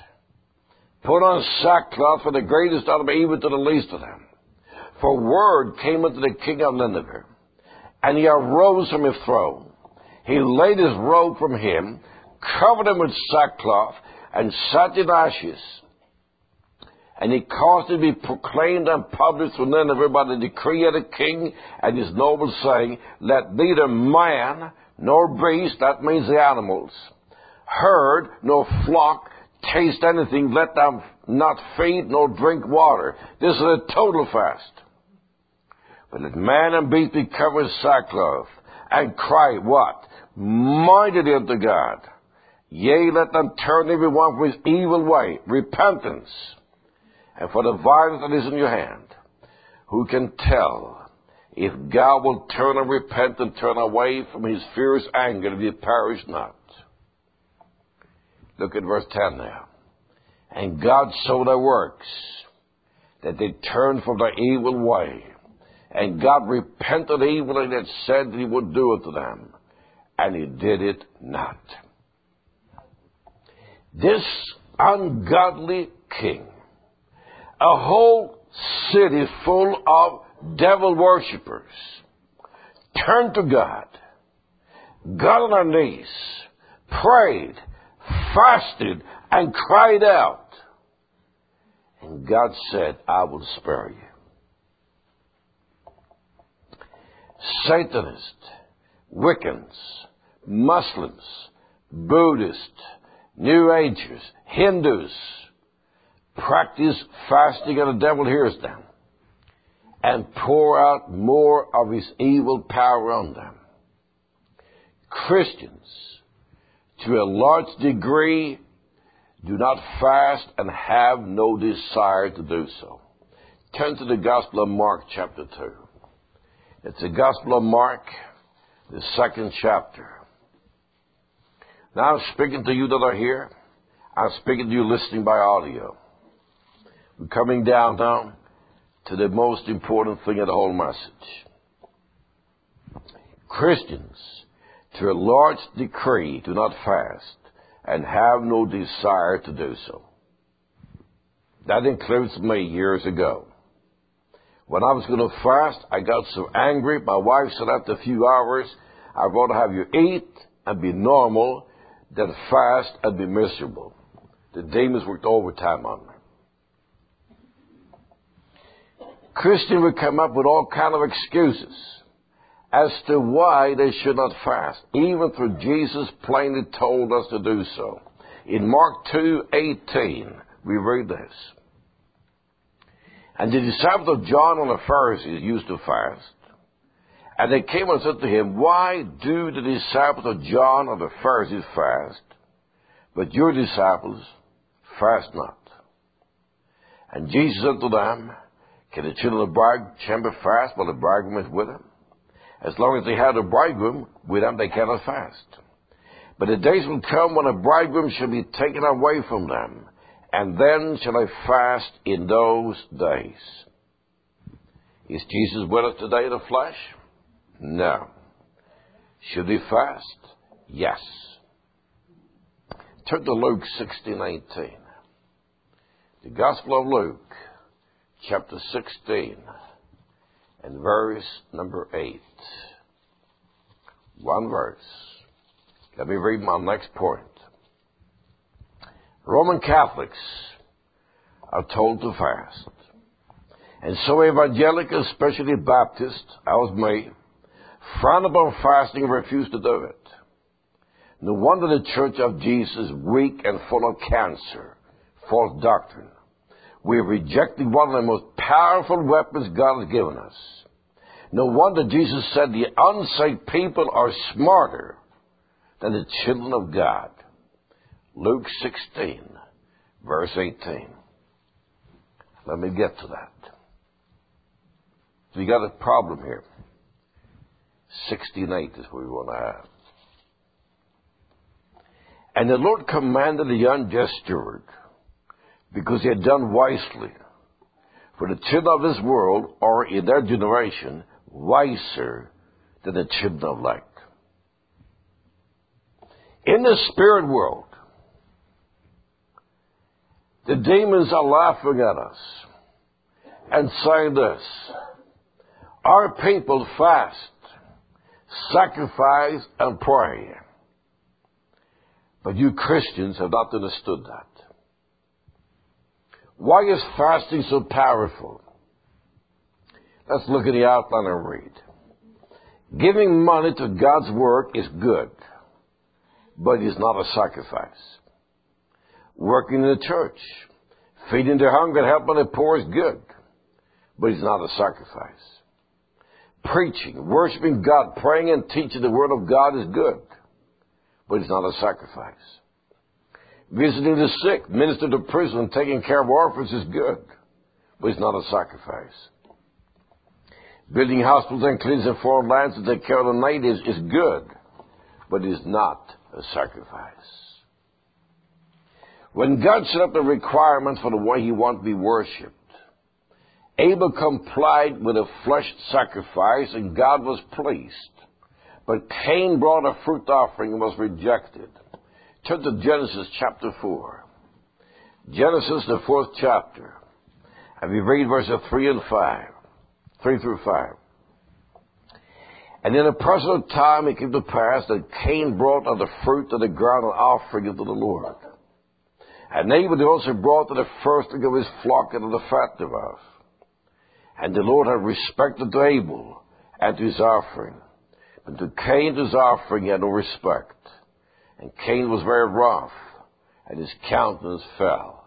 put on sackcloth for the greatest of them, even to the least of them. For word came unto the king of Nineveh, and he arose from his throne. He laid his robe from him, covered him with sackcloth, and sat in ashes. And he caused it to be proclaimed and published through Nineveh by the decree of the king and his nobles, saying, let neither man nor beast, that means the animals, herd nor flock, taste anything, let them not feed nor drink water. This is a total fast. But let man and beast be covered with sackcloth, and cry, what? Mightily unto God. Yea, let them turn every one from his evil way, repentance, and for the violence that is in your hand. Who can tell if God will turn and repent and turn away from his fierce anger that he perish not? Look at verse ten now. And God saw their works, that they turned from their evil way. And God repented evil and had said that he would do it to them. And he did it not. This ungodly king, a whole city full of devil worshippers, turned to God, got on their knees, prayed, fasted, and cried out. And God said, I will spare you. Satanists, Wiccans, Muslims, Buddhists, New Agers, Hindus practice fasting and the devil hears them and pour out more of his evil power on them. Christians, to a large degree, do not fast and have no desire to do so. Turn to the Gospel of Mark chapter two. It's the Gospel of Mark, the second chapter. Now I'm speaking to you that are here. I'm speaking to you listening by audio. We're coming down now to the most important thing of the whole message. Christians, to a large degree, do not fast and have no desire to do so. That includes me years ago. When I was going to fast, I got so angry. My wife said after a few hours, I'd rather have you eat and be normal than fast and be miserable. The demons worked overtime on me. Christians would come up with all kind of excuses as to why they should not fast, even though Jesus plainly told us to do so. In Mark two eighteen, we read this. And the disciples of John and the Pharisees used to fast. And they came and said to him, why do the disciples of John and the Pharisees fast, but your disciples fast not? And Jesus said to them, can the children of the bridegroom chamber fast while the bridegroom is with them? As long as they have the bridegroom with them, they cannot fast. But the days will come when the bridegroom shall be taken away from them, and then shall they fast in those days. Is Jesus with us today in the flesh? No. Should he fast? Yes. Turn to Luke sixteen eighteen. The Gospel of Luke, chapter sixteen, and verse number eight. One verse. Let me read my next point. Roman Catholics are told to fast. And so evangelical, especially Baptists, that was me, frown upon fasting and refuse to do it. No wonder the Church of Jesus is weak and full of cancer, false doctrine. We have rejected one of the most powerful weapons God has given us. No wonder Jesus said the unsaved people are smarter than the children of God. Luke sixteen, verse eighteen. Let me get to that. So you got a problem here. sixteen eight is what we want to have. And the Lord commanded the unjust steward, because he had done wisely. For the children of this world are in their generation wiser than the children of light. In the spirit world, The demons are laughing at us and saying this: our people fast, sacrifice, and pray. But you Christians have not understood that. Why is fasting so powerful? Let's look at the outline and read. Giving money to God's work is good, but it is not a sacrifice. Working in the church, feeding the hungry and helping the poor is good, but it's not a sacrifice. Preaching, worshiping God, praying and teaching the Word of God is good, but it's not a sacrifice. Visiting the sick, ministering to prison, taking care of orphans is good, but it's not a sacrifice. Building hospitals and clinics in foreign lands to take care of the natives is good, but it is not a sacrifice. When God set up the requirements for the way He wanted to be worshipped, Abel complied with a flesh sacrifice and God was pleased. But Cain brought a fruit offering and was rejected. Turn to Genesis chapter four. Genesis, the fourth chapter. And we read verses three and five. Three through five. And in the present of time it came to pass that Cain brought of the fruit of the ground an offering unto the Lord. And Abel also brought of the firstling of his flock and of the fat thereof. And the Lord had respect to Abel and to his offering. But to Cain his offering he had no respect. And Cain was very wroth, and his countenance fell.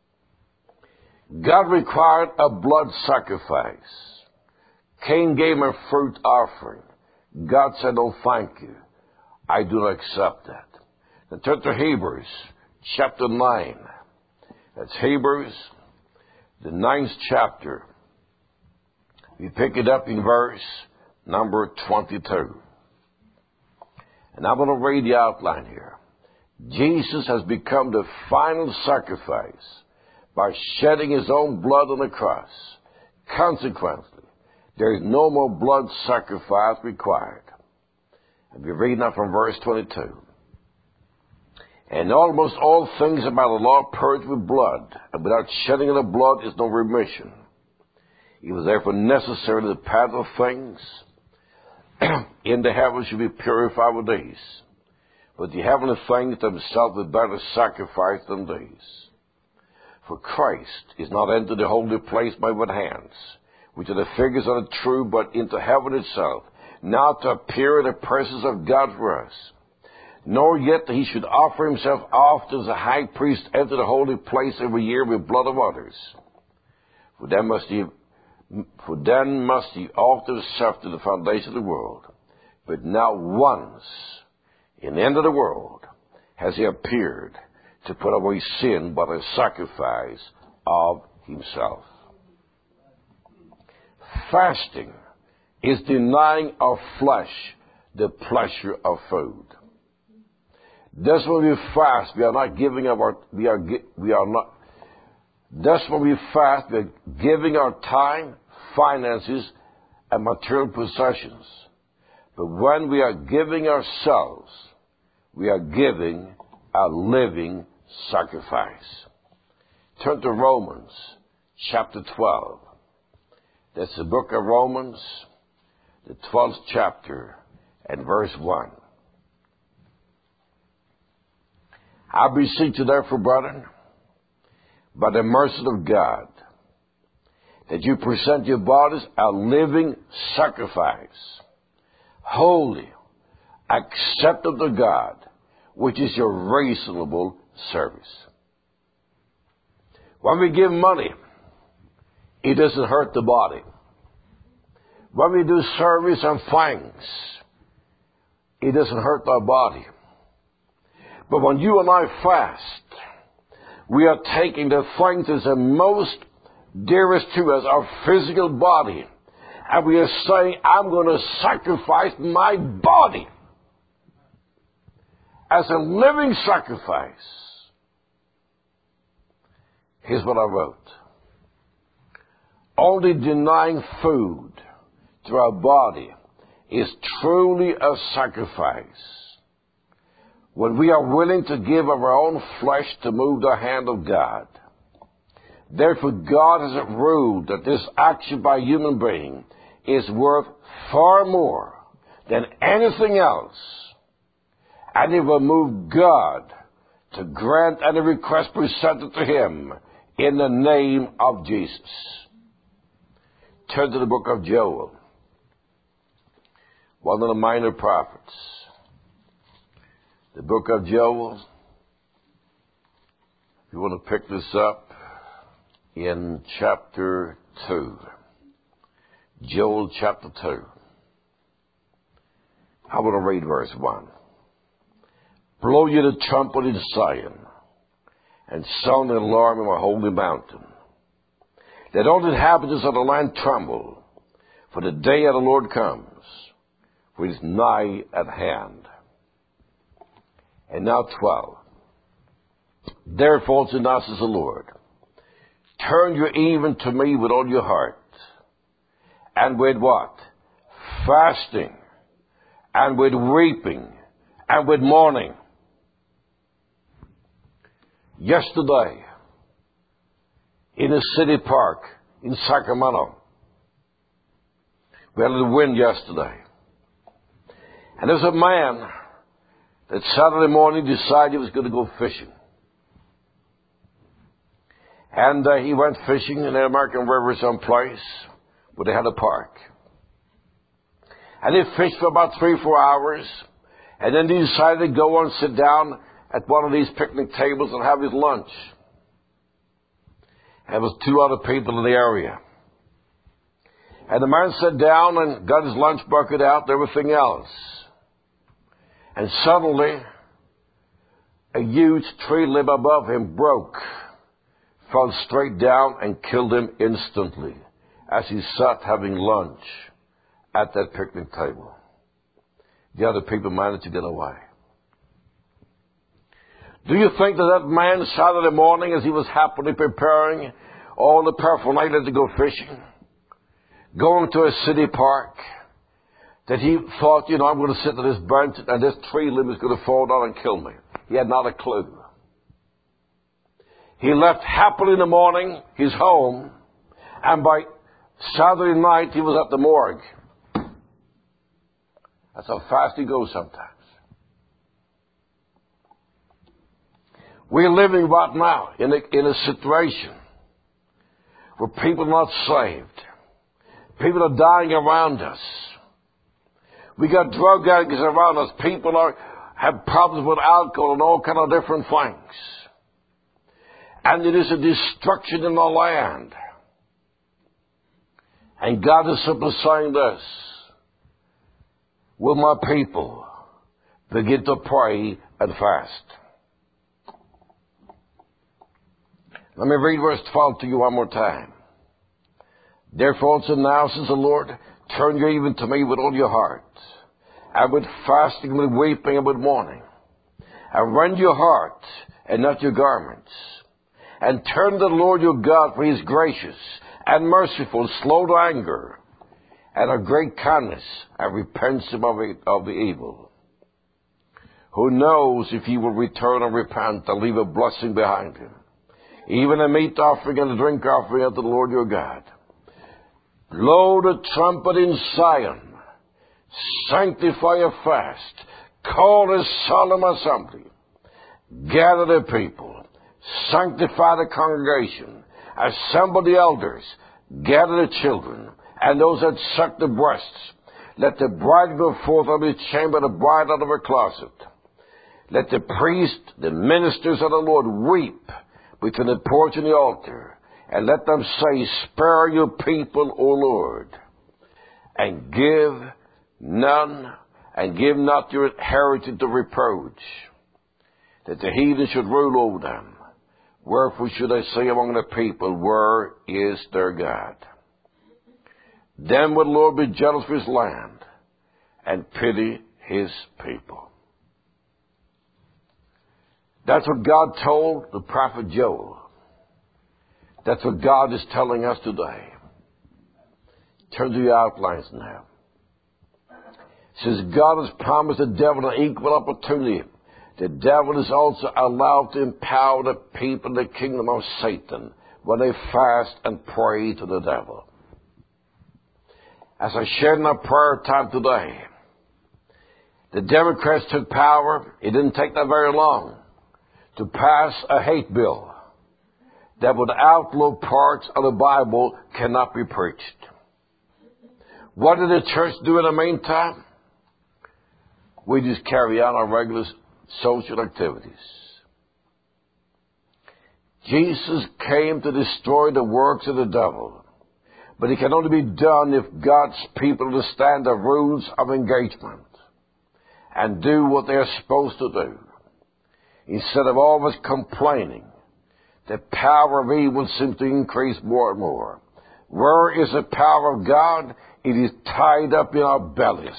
God required a blood sacrifice. Cain gave him a fruit offering. God said, "No, thank you. I do not accept that." Then turn to Hebrews chapter nine. That's Hebrews, the ninth chapter. We pick it up in verse number twenty-two. And I'm going to read the outline here. Jesus has become the final sacrifice by shedding His own blood on the cross. Consequently, there is no more blood sacrifice required. And we read now from verse twenty-two. And almost all things about the law purged with blood, and without shedding of the blood is no remission. It was therefore necessary that the path of things in the heavens should be purified with these. But the heavenly things themselves are better sacrifice than these. For Christ is not entered the holy place by with hands, which are the figures of the true, but into heaven itself, now to appear in the presence of God for us. Nor yet that He should offer Himself often as a high priest enter the holy place every year with blood of others. For then must He For then must He offer Himself to the foundation of the world. But now once, in the end of the world, has He appeared to put away sin by the sacrifice of Himself. Fasting is denying our flesh the pleasure of food. That's when we fast, we are not giving up our, we are, we are not, that's when we fast, we are giving our time, finances, and material possessions. But when we are giving ourselves, we are giving a living sacrifice. Turn to Romans chapter twelve. That's the book of Romans, the twelfth chapter, and verse one. I beseech you therefore, brethren, by the mercy of God, that you present your bodies a living sacrifice, holy, acceptable to God, which is your reasonable service. When we give money, it doesn't hurt the body. When we do service and thanks, it doesn't hurt our body. But when you and I fast, we are taking the things that are most dearest to us, our physical body, and we are saying, I'm going to sacrifice my body as a living sacrifice. Here's what I wrote. Only denying food to our body is truly a sacrifice. When we are willing to give of our own flesh to move the hand of God, Therefore, God has ruled that this action by a human being is worth far more than anything else, and it will move God to grant any request presented to him in the name of Jesus. Turn to the book of Joel, one of the minor prophets. The book of Joel, if you want to pick this up, in chapter two. Joel chapter two. I want to read verse one. Blow you the trumpet in Zion, and sound the alarm in my holy mountain. Let all the inhabitants of the land tremble, for the day of the Lord comes, for it is nigh at hand. And now twelve. Therefore, to us is the Lord. Turn you even to me with all your heart, and with what? Fasting, and with weeping, and with mourning. Yesterday, in a city park in Sacramento, we had a wind yesterday. And there's a man that Saturday morning decided he was going to go fishing. And uh, he went fishing in the American River someplace where they had a park. And he fished for about three, four hours. And then he decided to go and sit down at one of these picnic tables and have his lunch. And there was two other people in the area. And the man sat down and got his lunch bucket out and everything else. And suddenly, a huge tree limb above him broke, fell straight down and killed him instantly as he sat having lunch at that picnic table. The other people managed to get away. Do you think that that man Saturday morning, as he was happily preparing all the paraphernalia to go fishing, going to a city park, that he thought, you know, I'm going to sit at this bench and this tree limb is going to fall down and kill me? He had not a clue. He left happily in the morning, his home, and by Saturday night he was at the morgue. That's how fast he goes sometimes. We're living right now in a, in a situation where people are not saved. People are dying around us. We got drug addicts around us. People are have problems with alcohol and all kind of different things. And it is a destruction in the land. And God is simply saying this: will my people begin to pray and fast? Let me read verse twelve to you one more time. Therefore also now, says the Lord, turn you even to me with all your heart, and with fasting, with weeping, and with mourning, and rend your heart and not your garments, and turn to the Lord your God, for he is gracious and merciful, slow to anger, and of great kindness, and repents him of, it, of the evil. Who knows if he will return and repent and leave a blessing behind him, even a meat offering and a drink offering unto the Lord your God. Blow the trumpet in Zion, sanctify a fast, call a solemn assembly, gather the people, sanctify the congregation, assemble the elders, gather the children, and those that suck the breasts. Let the bride go forth out of his chamber, the bride out of her closet. Let the priest, the ministers of the Lord, weep between the porch and the altar, and let them say, spare your people, O Lord, and give none, and give not your heritage to reproach, that the heathen should rule over them. Wherefore should I say among the people, where is their God? Then would the Lord be jealous for his land, and pity his people. That's what God told the prophet Joel. That's what God is telling us today. Turn to your outlines now. It says God has promised the devil an equal opportunity. The devil is also allowed to empower the people in the kingdom of Satan when they fast and pray to the devil. As I shared in our prayer time today, the Democrats took power. It didn't take that very long to pass a hate bill that would outlaw parts of the Bible cannot be preached. What did the church do in the meantime? We just carry on our regular social activities. Jesus came to destroy the works of the devil, but it can only be done if God's people understand the rules of engagement and do what they're supposed to do. Instead of always complaining, the power of evil seems to increase more and more. Where is the power of God? It is tied up in our bellies.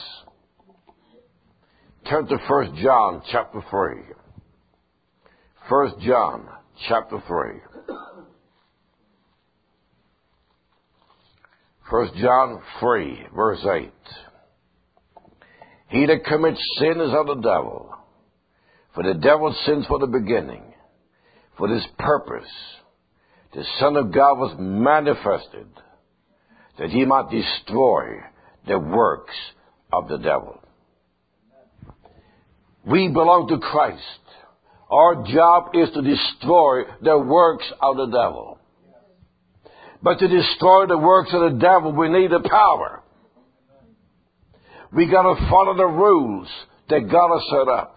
Turn to First John chapter three. First John chapter three. First John three, verse eight. He that commits sin is of the devil, for the devil sins from the beginning. For this purpose, the Son of God was manifested, that he might destroy the works of the devil. We belong to Christ. Our job is to destroy the works of the devil. But to destroy the works of the devil, we need the power. We got to follow the rules that God has set up.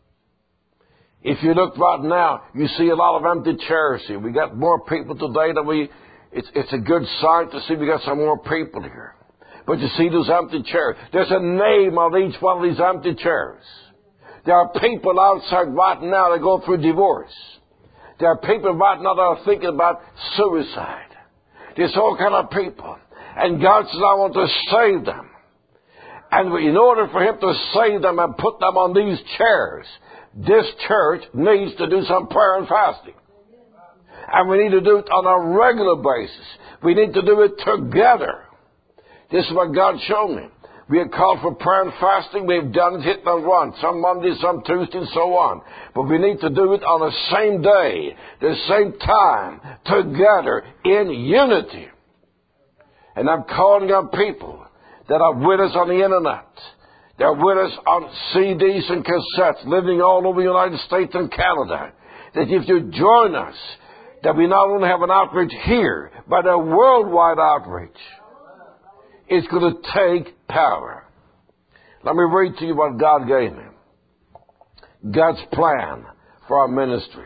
If you look right now, you see a lot of empty chairs here. We got more people today than we, it's, it's a good sign to see we got some more people here. But you see those empty chairs. There's a name on each one of these empty chairs. There are people outside right now that go through divorce. There are people right now that are thinking about suicide. There's all kind of people. And God says, I want to save them. And in order for Him to save them and put them on these chairs, this church needs to do some prayer and fasting. And we need to do it on a regular basis. We need to do it together. This is what God showed me. We have called for prayer and fasting. We've done it, hit and run. Some Monday, some Tuesday, and so on. But we need to do it on the same day, the same time, together, in unity. And I'm calling on people that are with us on the internet. They're with us on C Ds and cassettes, living all over the United States and Canada. That if you join us, that we not only have an outreach here, but a worldwide outreach. It's going to take power. Let me read to you what God gave me. God's plan for our ministry.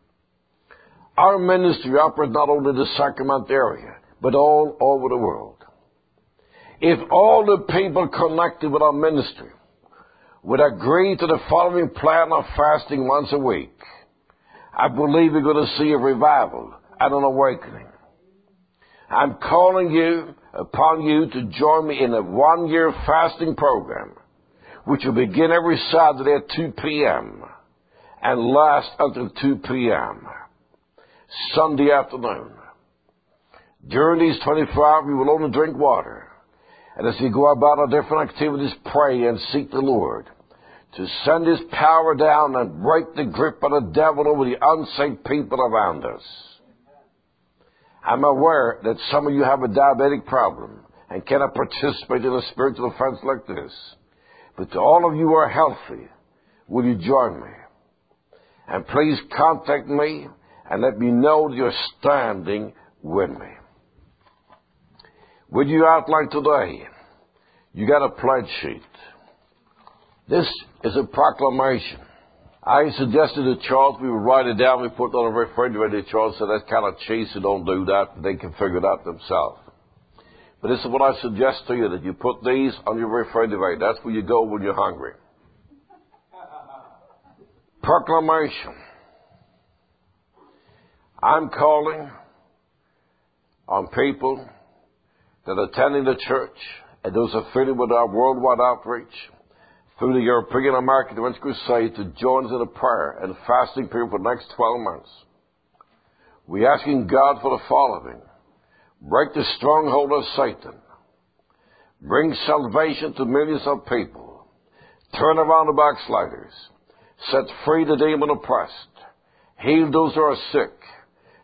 Our ministry operates not only in the Sacramento area, but all over the world. If all the people connected with our ministry would agree to the following plan of fasting once a week, I believe we're going to see a revival and an awakening. I'm calling you upon you to join me in a one-year fasting program, which will begin every Saturday at two p.m. and last until two p.m. Sunday afternoon. During these twenty-four hours, we will only drink water. And as we go about our different activities, pray and seek the Lord to send His power down and break the grip of the devil over the unsaved people around us. I'm aware that some of you have a diabetic problem and cannot participate in a spiritual offense like this. But to all of you who are healthy, will you join me? And please contact me and let me know that you're standing with me. With your outline today, you got a pledge sheet. This is a proclamation. I suggested to Charles we would write it down. We put it on a refrigerator. Charles said that's kind of cheap, so don't do that. They can figure it out themselves. But this is what I suggest to you, that you put these on your refrigerator. That's where you go when you're hungry. Proclamation. I'm calling on people that are attending the church and those affiliated with our worldwide outreach through the European American Adventist Crusade to join us in a prayer and fasting period for the next twelve months. We're asking God for the following. Break the stronghold of Satan. Bring salvation to millions of people. Turn around the backsliders. Set free the demon oppressed. Heal those who are sick.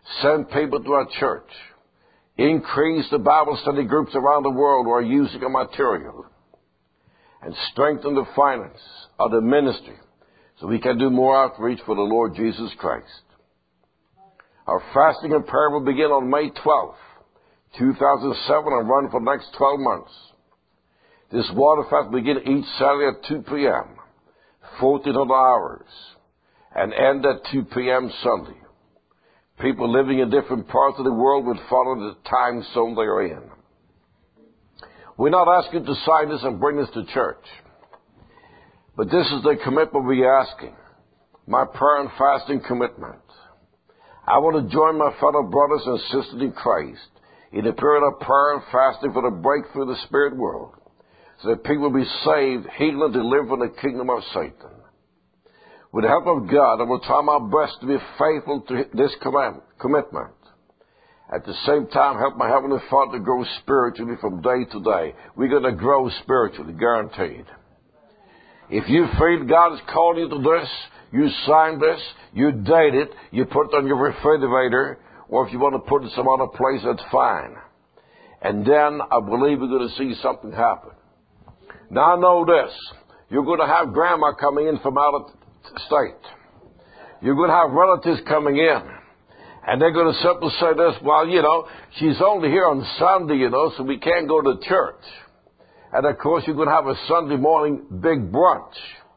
Send people to our church. Increase the Bible study groups around the world who are using our material. And strengthen the finance of the ministry so we can do more outreach for the Lord Jesus Christ. Our fasting and prayer will begin on May twelfth, two thousand seven, and run for the next twelve months. This water fast will begin each Saturday at two p.m., fourteen hundred hours, and end at two p.m. Sunday. People living in different parts of the world would follow the time zone they are in. We're not asking you to sign this and bring this to church. But this is the commitment we're asking. My prayer and fasting commitment. I want to join my fellow brothers and sisters in Christ in a period of prayer and fasting for the breakthrough of the spirit world, so that people will be saved, healed, and delivered from the kingdom of Satan. With the help of God, I will try my best to be faithful to this commitment. At the same time, help my Heavenly Father to grow spiritually from day to day. We're going to grow spiritually, guaranteed. If you feel God is calling you to this, you sign this, you date it, you put it on your refrigerator, or if you want to put it some other place, that's fine. And then I believe we're going to see something happen. Now I know this. You're going to have grandma coming in from out of state. You're going to have relatives coming in. And they're going to simply say this, well, you know, she's only here on Sunday, you know, so we can't go to church. And, of course, you're going to have a Sunday morning big brunch.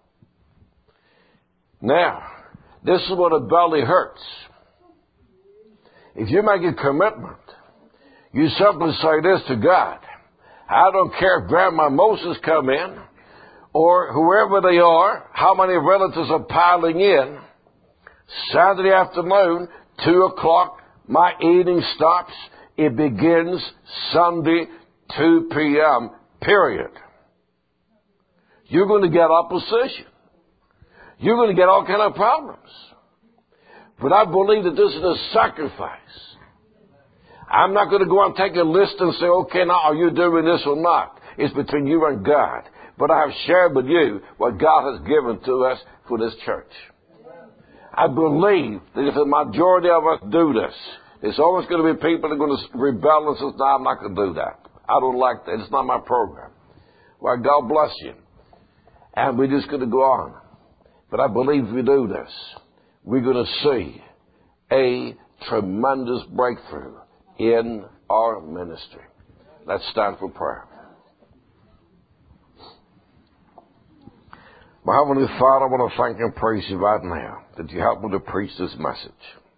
Now, this is where the belly hurts. If you make a commitment, you simply say this to God. I don't care if Grandma Moses come in or whoever they are, how many relatives are piling in. Saturday afternoon, two o'clock, my eating stops. It begins Sunday, two p.m., period. You're going to get opposition. You're going to get all kind of problems. But I believe that this is a sacrifice. I'm not going to go and take a list and say, okay, now are you doing this or not? It's between you and God. But I have shared with you what God has given to us for this church. I believe that if the majority of us do this, there's always going to be people that are going to rebel and say, no, I'm not going to do that. I don't like that. It's not my program. Well, God bless you. And we're just going to go on. But I believe if we do this, we're going to see a tremendous breakthrough in our ministry. Let's stand for prayer. My Heavenly Father, I want to thank and praise you right now that you helped me to preach this message.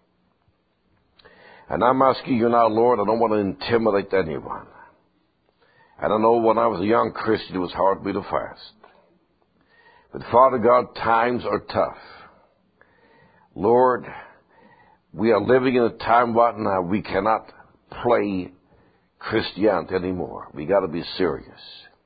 And I'm asking you now, Lord, I don't want to intimidate anyone. And I know when I was a young Christian, it was hard for me to fast. But Father God, times are tough. Lord, we are living in a time right now we cannot play Christianity anymore. We got to be serious.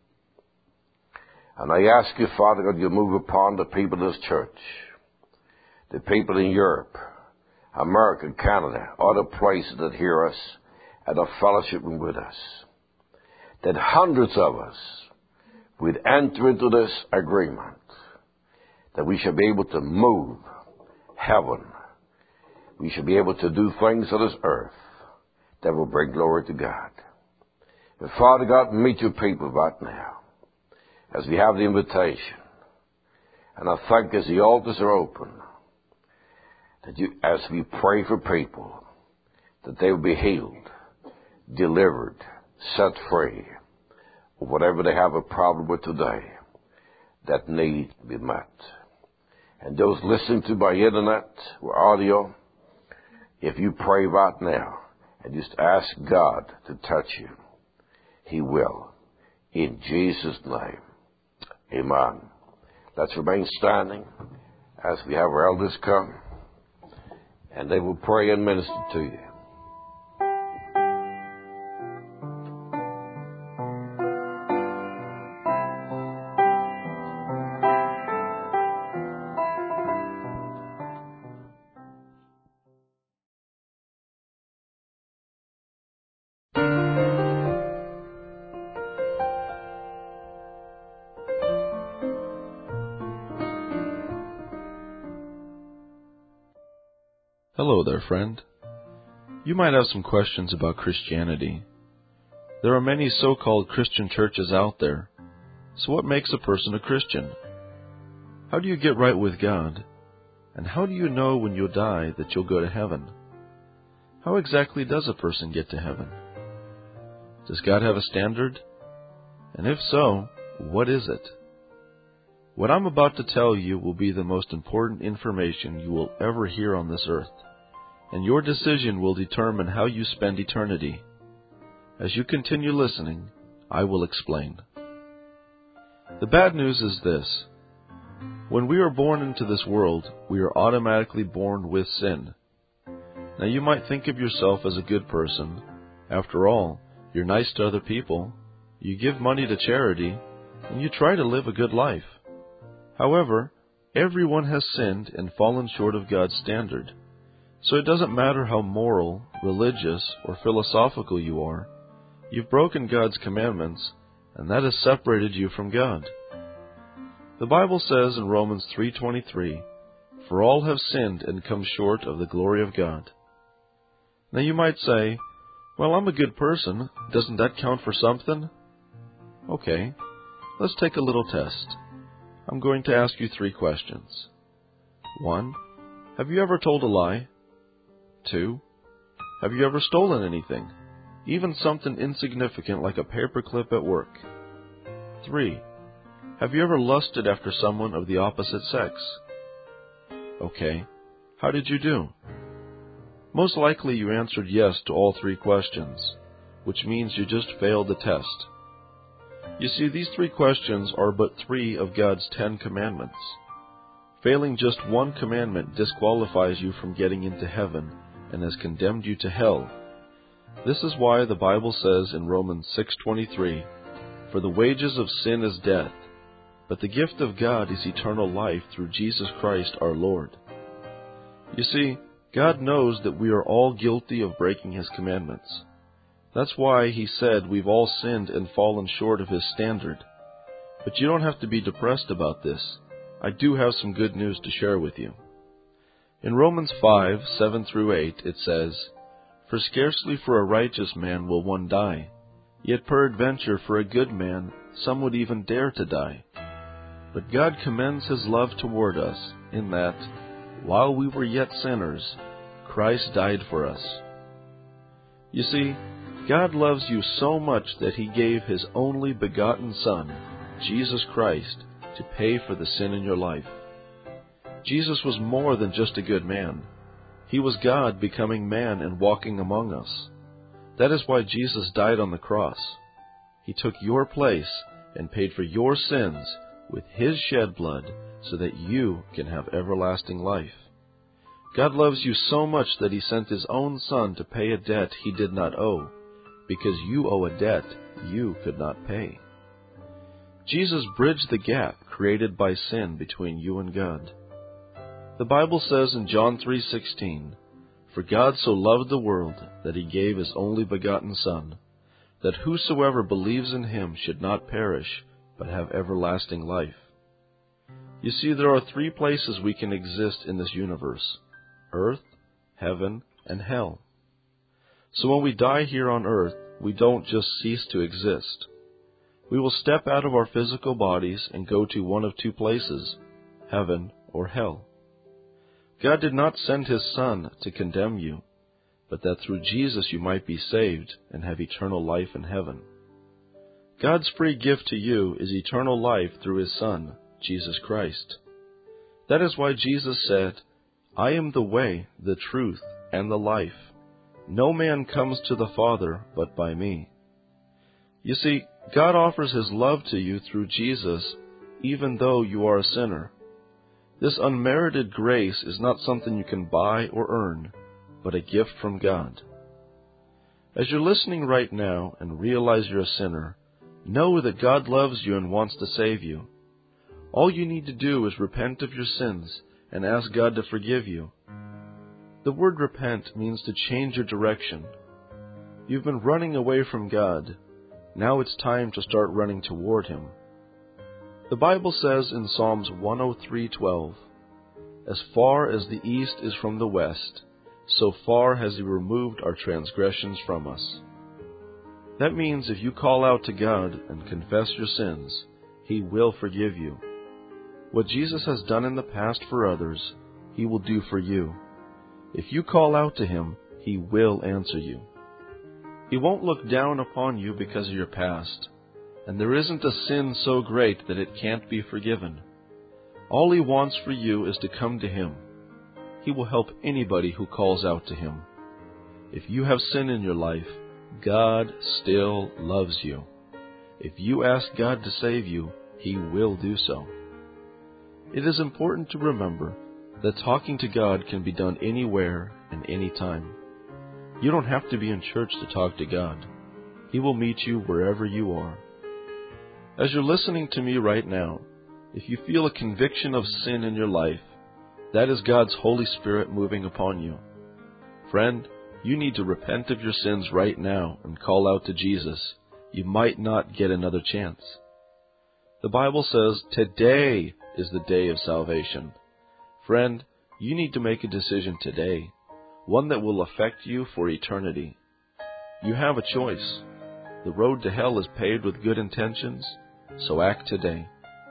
And I ask you, Father God, you move upon the people of this church, the people in Europe, America, Canada, other places that hear us and are fellowshipping with us, that hundreds of us would enter into this agreement, that we should be able to move heaven. We should be able to do things on this earth that will bring glory to God. And Father God, meet your people right now as we have the invitation. And I thank as the altars are open, that you, as we pray for people, that they will be healed, delivered, set free, or whatever they have a problem with today, that need to be met. And those listening to by internet or audio, if you pray right now and just ask God to touch you, He will. In Jesus' name, amen. Let's remain standing as we have our elders come, and they will pray and minister to you. Hello there, friend. You might have some questions about Christianity. There are many so-called Christian churches out there. So what makes a person a Christian? How do you get right with God? And how do you know when you'll die that you'll go to heaven? How exactly does a person get to heaven? Does God have a standard? And if so, what is it? What I'm about to tell you will be the most important information you will ever hear on this earth, and your decision will determine how you spend eternity. As you continue listening, I will explain. The bad news is this. When we are born into this world, we are automatically born with sin. Now you might think of yourself as a good person. After all, you're nice to other people, you give money to charity, and you try to live a good life. However, everyone has sinned and fallen short of God's standard. So it doesn't matter how moral, religious, or philosophical you are, you've broken God's commandments, and that has separated you from God. The Bible says in Romans three twenty-three, "For all have sinned and come short of the glory of God." Now you might say, "Well, I'm a good person. Doesn't that count for something?" Okay, let's take a little test. I'm going to ask you three questions. One, have you ever told a lie? Two, have you ever stolen anything, even something insignificant like a paperclip at work? Three, have you ever lusted after someone of the opposite sex? Okay, how did you do? Most likely you answered yes to all three questions, which means you just failed the test. You see, these three questions are but three of God's Ten Commandments. Failing just one commandment disqualifies you from getting into heaven and has condemned you to hell. This is why the Bible says in Romans six twenty-three, "For the wages of sin is death, but the gift of God is eternal life through Jesus Christ our Lord." You see, God knows that we are all guilty of breaking His commandments. That's why He said we've all sinned and fallen short of His standard. But you don't have to be depressed about this. I do have some good news to share with you. In Romans five, seven through eight, it says, "For scarcely for a righteous man will one die, yet peradventure for a good man some would even dare to die. But God commends His love toward us, in that, while we were yet sinners, Christ died for us." You see, God loves you so much that He gave His only begotten Son, Jesus Christ, to pay for the sin in your life. Jesus was more than just a good man. He was God becoming man and walking among us. That is why Jesus died on the cross. He took your place and paid for your sins with His shed blood so that you can have everlasting life. God loves you so much that He sent His own Son to pay a debt He did not owe, because you owe a debt you could not pay. Jesus bridged the gap created by sin between you and God. The Bible says in John three sixteen, "For God so loved the world that He gave His only begotten Son, that whosoever believes in Him should not perish, but have everlasting life." You see, there are three places we can exist in this universe: earth, heaven, and hell. So when we die here on earth, we don't just cease to exist. We will step out of our physical bodies and go to one of two places, heaven or hell. God did not send His Son to condemn you, but that through Jesus you might be saved and have eternal life in heaven. God's free gift to you is eternal life through His Son, Jesus Christ. That is why Jesus said, "I am the way, the truth, and the life. No man comes to the Father but by me." You see, God offers His love to you through Jesus, even though you are a sinner. This unmerited grace is not something you can buy or earn, but a gift from God. As you're listening right now and realize you're a sinner, know that God loves you and wants to save you. All you need to do is repent of your sins and ask God to forgive you. The word repent means to change your direction. You've been running away from God. Now it's time to start running toward Him. The Bible says in Psalms one oh three twelve, "As far as the east is from the west, so far has He removed our transgressions from us. That means if you call out to God and confess your sins, He will forgive you. What Jesus has done in the past for others, He will do for you. If you call out to Him, He will answer you. He won't look down upon you because of your past, and there isn't a sin so great that it can't be forgiven. All He wants for you is to come to Him. He will help anybody who calls out to Him. If you have sin in your life, God still loves you. If you ask God to save you, He will do so. It is important to remember that talking to God can be done anywhere and anytime. You don't have to be in church to talk to God. He will meet you wherever you are. As you're listening to me right now, if you feel a conviction of sin in your life, that is God's Holy Spirit moving upon you. Friend, you need to repent of your sins right now and call out to Jesus. You might not get another chance. The Bible says today is the day of salvation. Friend, you need to make a decision today, one that will affect you for eternity. You have a choice. The road to hell is paved with good intentions, so act today.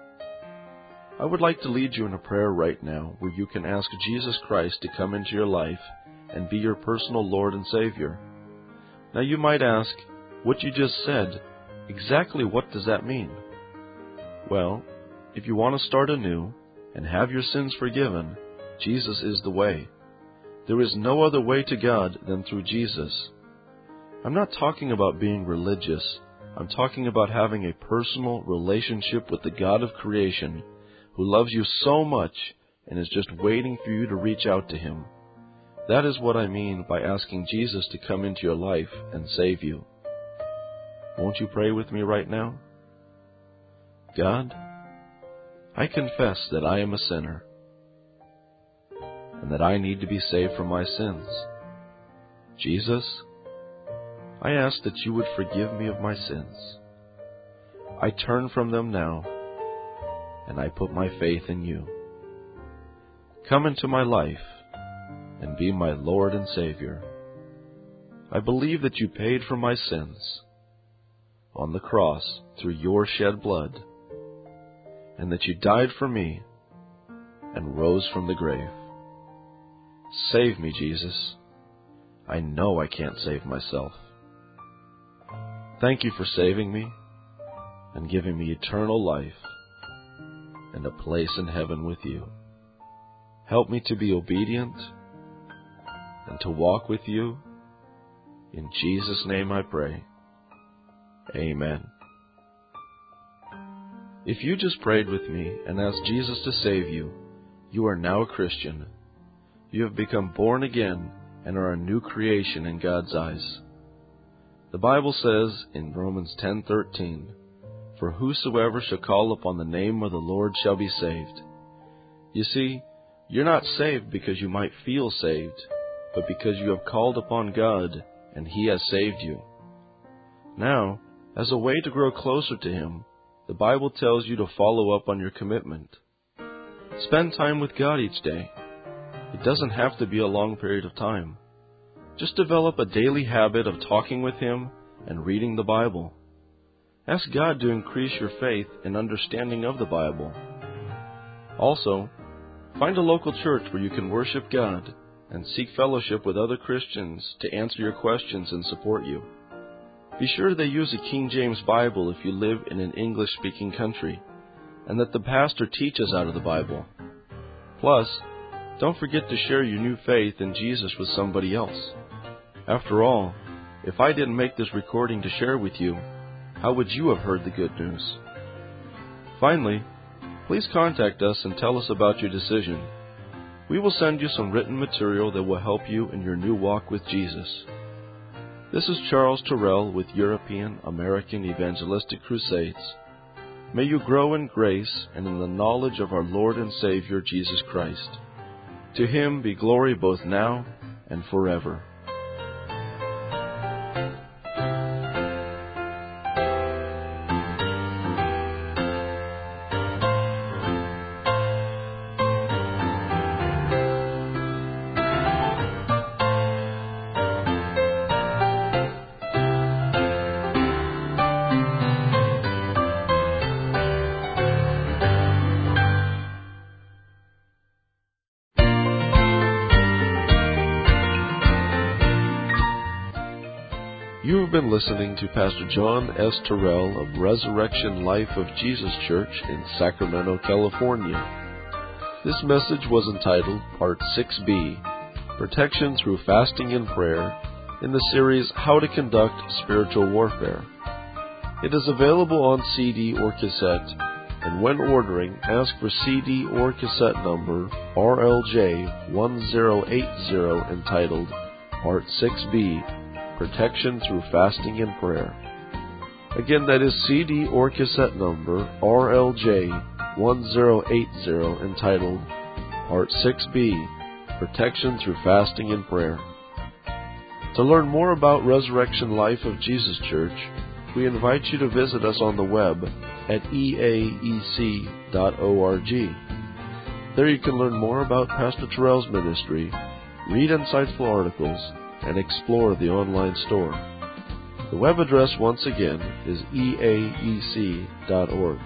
I would like to lead you in a prayer right now where you can ask Jesus Christ to come into your life and be your personal Lord and Savior. Now you might ask, what you just said, exactly what does that mean? Well, if you want to start anew and have your sins forgiven, Jesus is the way. There is no other way to God than through Jesus. I'm not talking about being religious. I'm talking about having a personal relationship with the God of creation who loves you so much and is just waiting for you to reach out to Him. That is what I mean by asking Jesus to come into your life and save you. Won't you pray with me right now? God, I confess that I am a sinner and that I need to be saved from my sins. Jesus, I ask that you would forgive me of my sins. I turn from them now, and I put my faith in you. Come into my life and be my Lord and Savior. I believe that you paid for my sins on the cross through your shed blood, and that you died for me and rose from the grave. Save me, Jesus. I know I can't save myself. Thank you for saving me and giving me eternal life and a place in heaven with you. Help me to be obedient and to walk with you. In Jesus' name I pray. Amen. If you just prayed with me and asked Jesus to save you, you are now a Christian. You have become born again and are a new creation in God's eyes. The Bible says in Romans ten thirteen, "For whosoever shall call upon the name of the Lord shall be saved." You see, you're not saved because you might feel saved, but because you have called upon God and He has saved you. Now, as a way to grow closer to Him, the Bible tells you to follow up on your commitment. Spend time with God each day. It doesn't have to be a long period of time. Just develop a daily habit of talking with Him and reading the Bible. Ask God to increase your faith and understanding of the Bible. Also, find a local church where you can worship God and seek fellowship with other Christians to answer your questions and support you. Be sure they use a King James Bible if you live in an English-speaking country, and that the pastor teaches out of the Bible. Plus, don't forget to share your new faith in Jesus with somebody else. After all, if I didn't make this recording to share with you, how would you have heard the good news? Finally, please contact us and tell us about your decision. We will send you some written material that will help you in your new walk with Jesus. This is Charles Terrell with European American Evangelistic Crusades. May you grow in grace and in the knowledge of our Lord and Savior Jesus Christ. To Him be glory both now and forever. You have been listening to Pastor John S. Terrell of Resurrection Life of Jesus Church in Sacramento, California. This message was entitled Part six B, Protection Through Fasting and Prayer, in the series How to Conduct Spiritual Warfare. It is available on C D or cassette, and when ordering, ask for C D or cassette number R L J one zero eight zero entitled Part six B, Protection Through Fasting and Prayer. Again, that is C D or cassette number R L J one zero eight zero entitled Part six B, Protection Through Fasting and Prayer. To learn more about Resurrection Life of Jesus Church, we invite you to visit us on the web at e a e c dot org. There you can learn more about Pastor Terrell's ministry, read insightful articles, and explore the online store. The web address, once again, is e a e c dot org.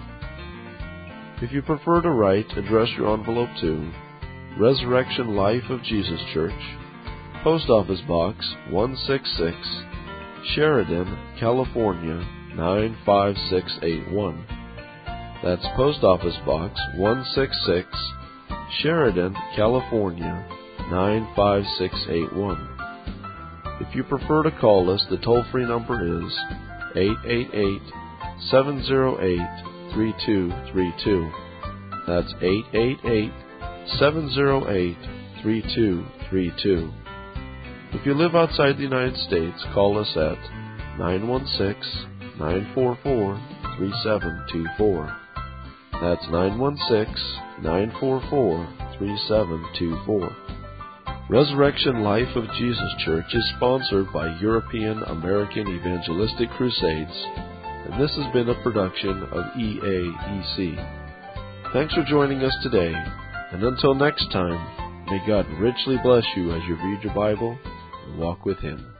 If you prefer to write, address your envelope to Resurrection Life of Jesus Church, Post Office Box one sixty-six, Sheridan, California nine five six eight one. That's Post Office Box one sixty-six, Sheridan, California nine five six eight one. If you prefer to call us, the toll-free number is eight eight eight, seven zero eight, three two three two. That's eight eight eight, seven zero eight, three two three two. If you live outside the United States, call us at nine one six, nine four four, three seven two four. That's nine one six, nine four four, three seven two four. Resurrection Life of Jesus Church is sponsored by European American Evangelistic Crusades, and this has been a production of E A E C. Thanks for joining us today, and until next time, may God richly bless you as you read your Bible and walk with Him.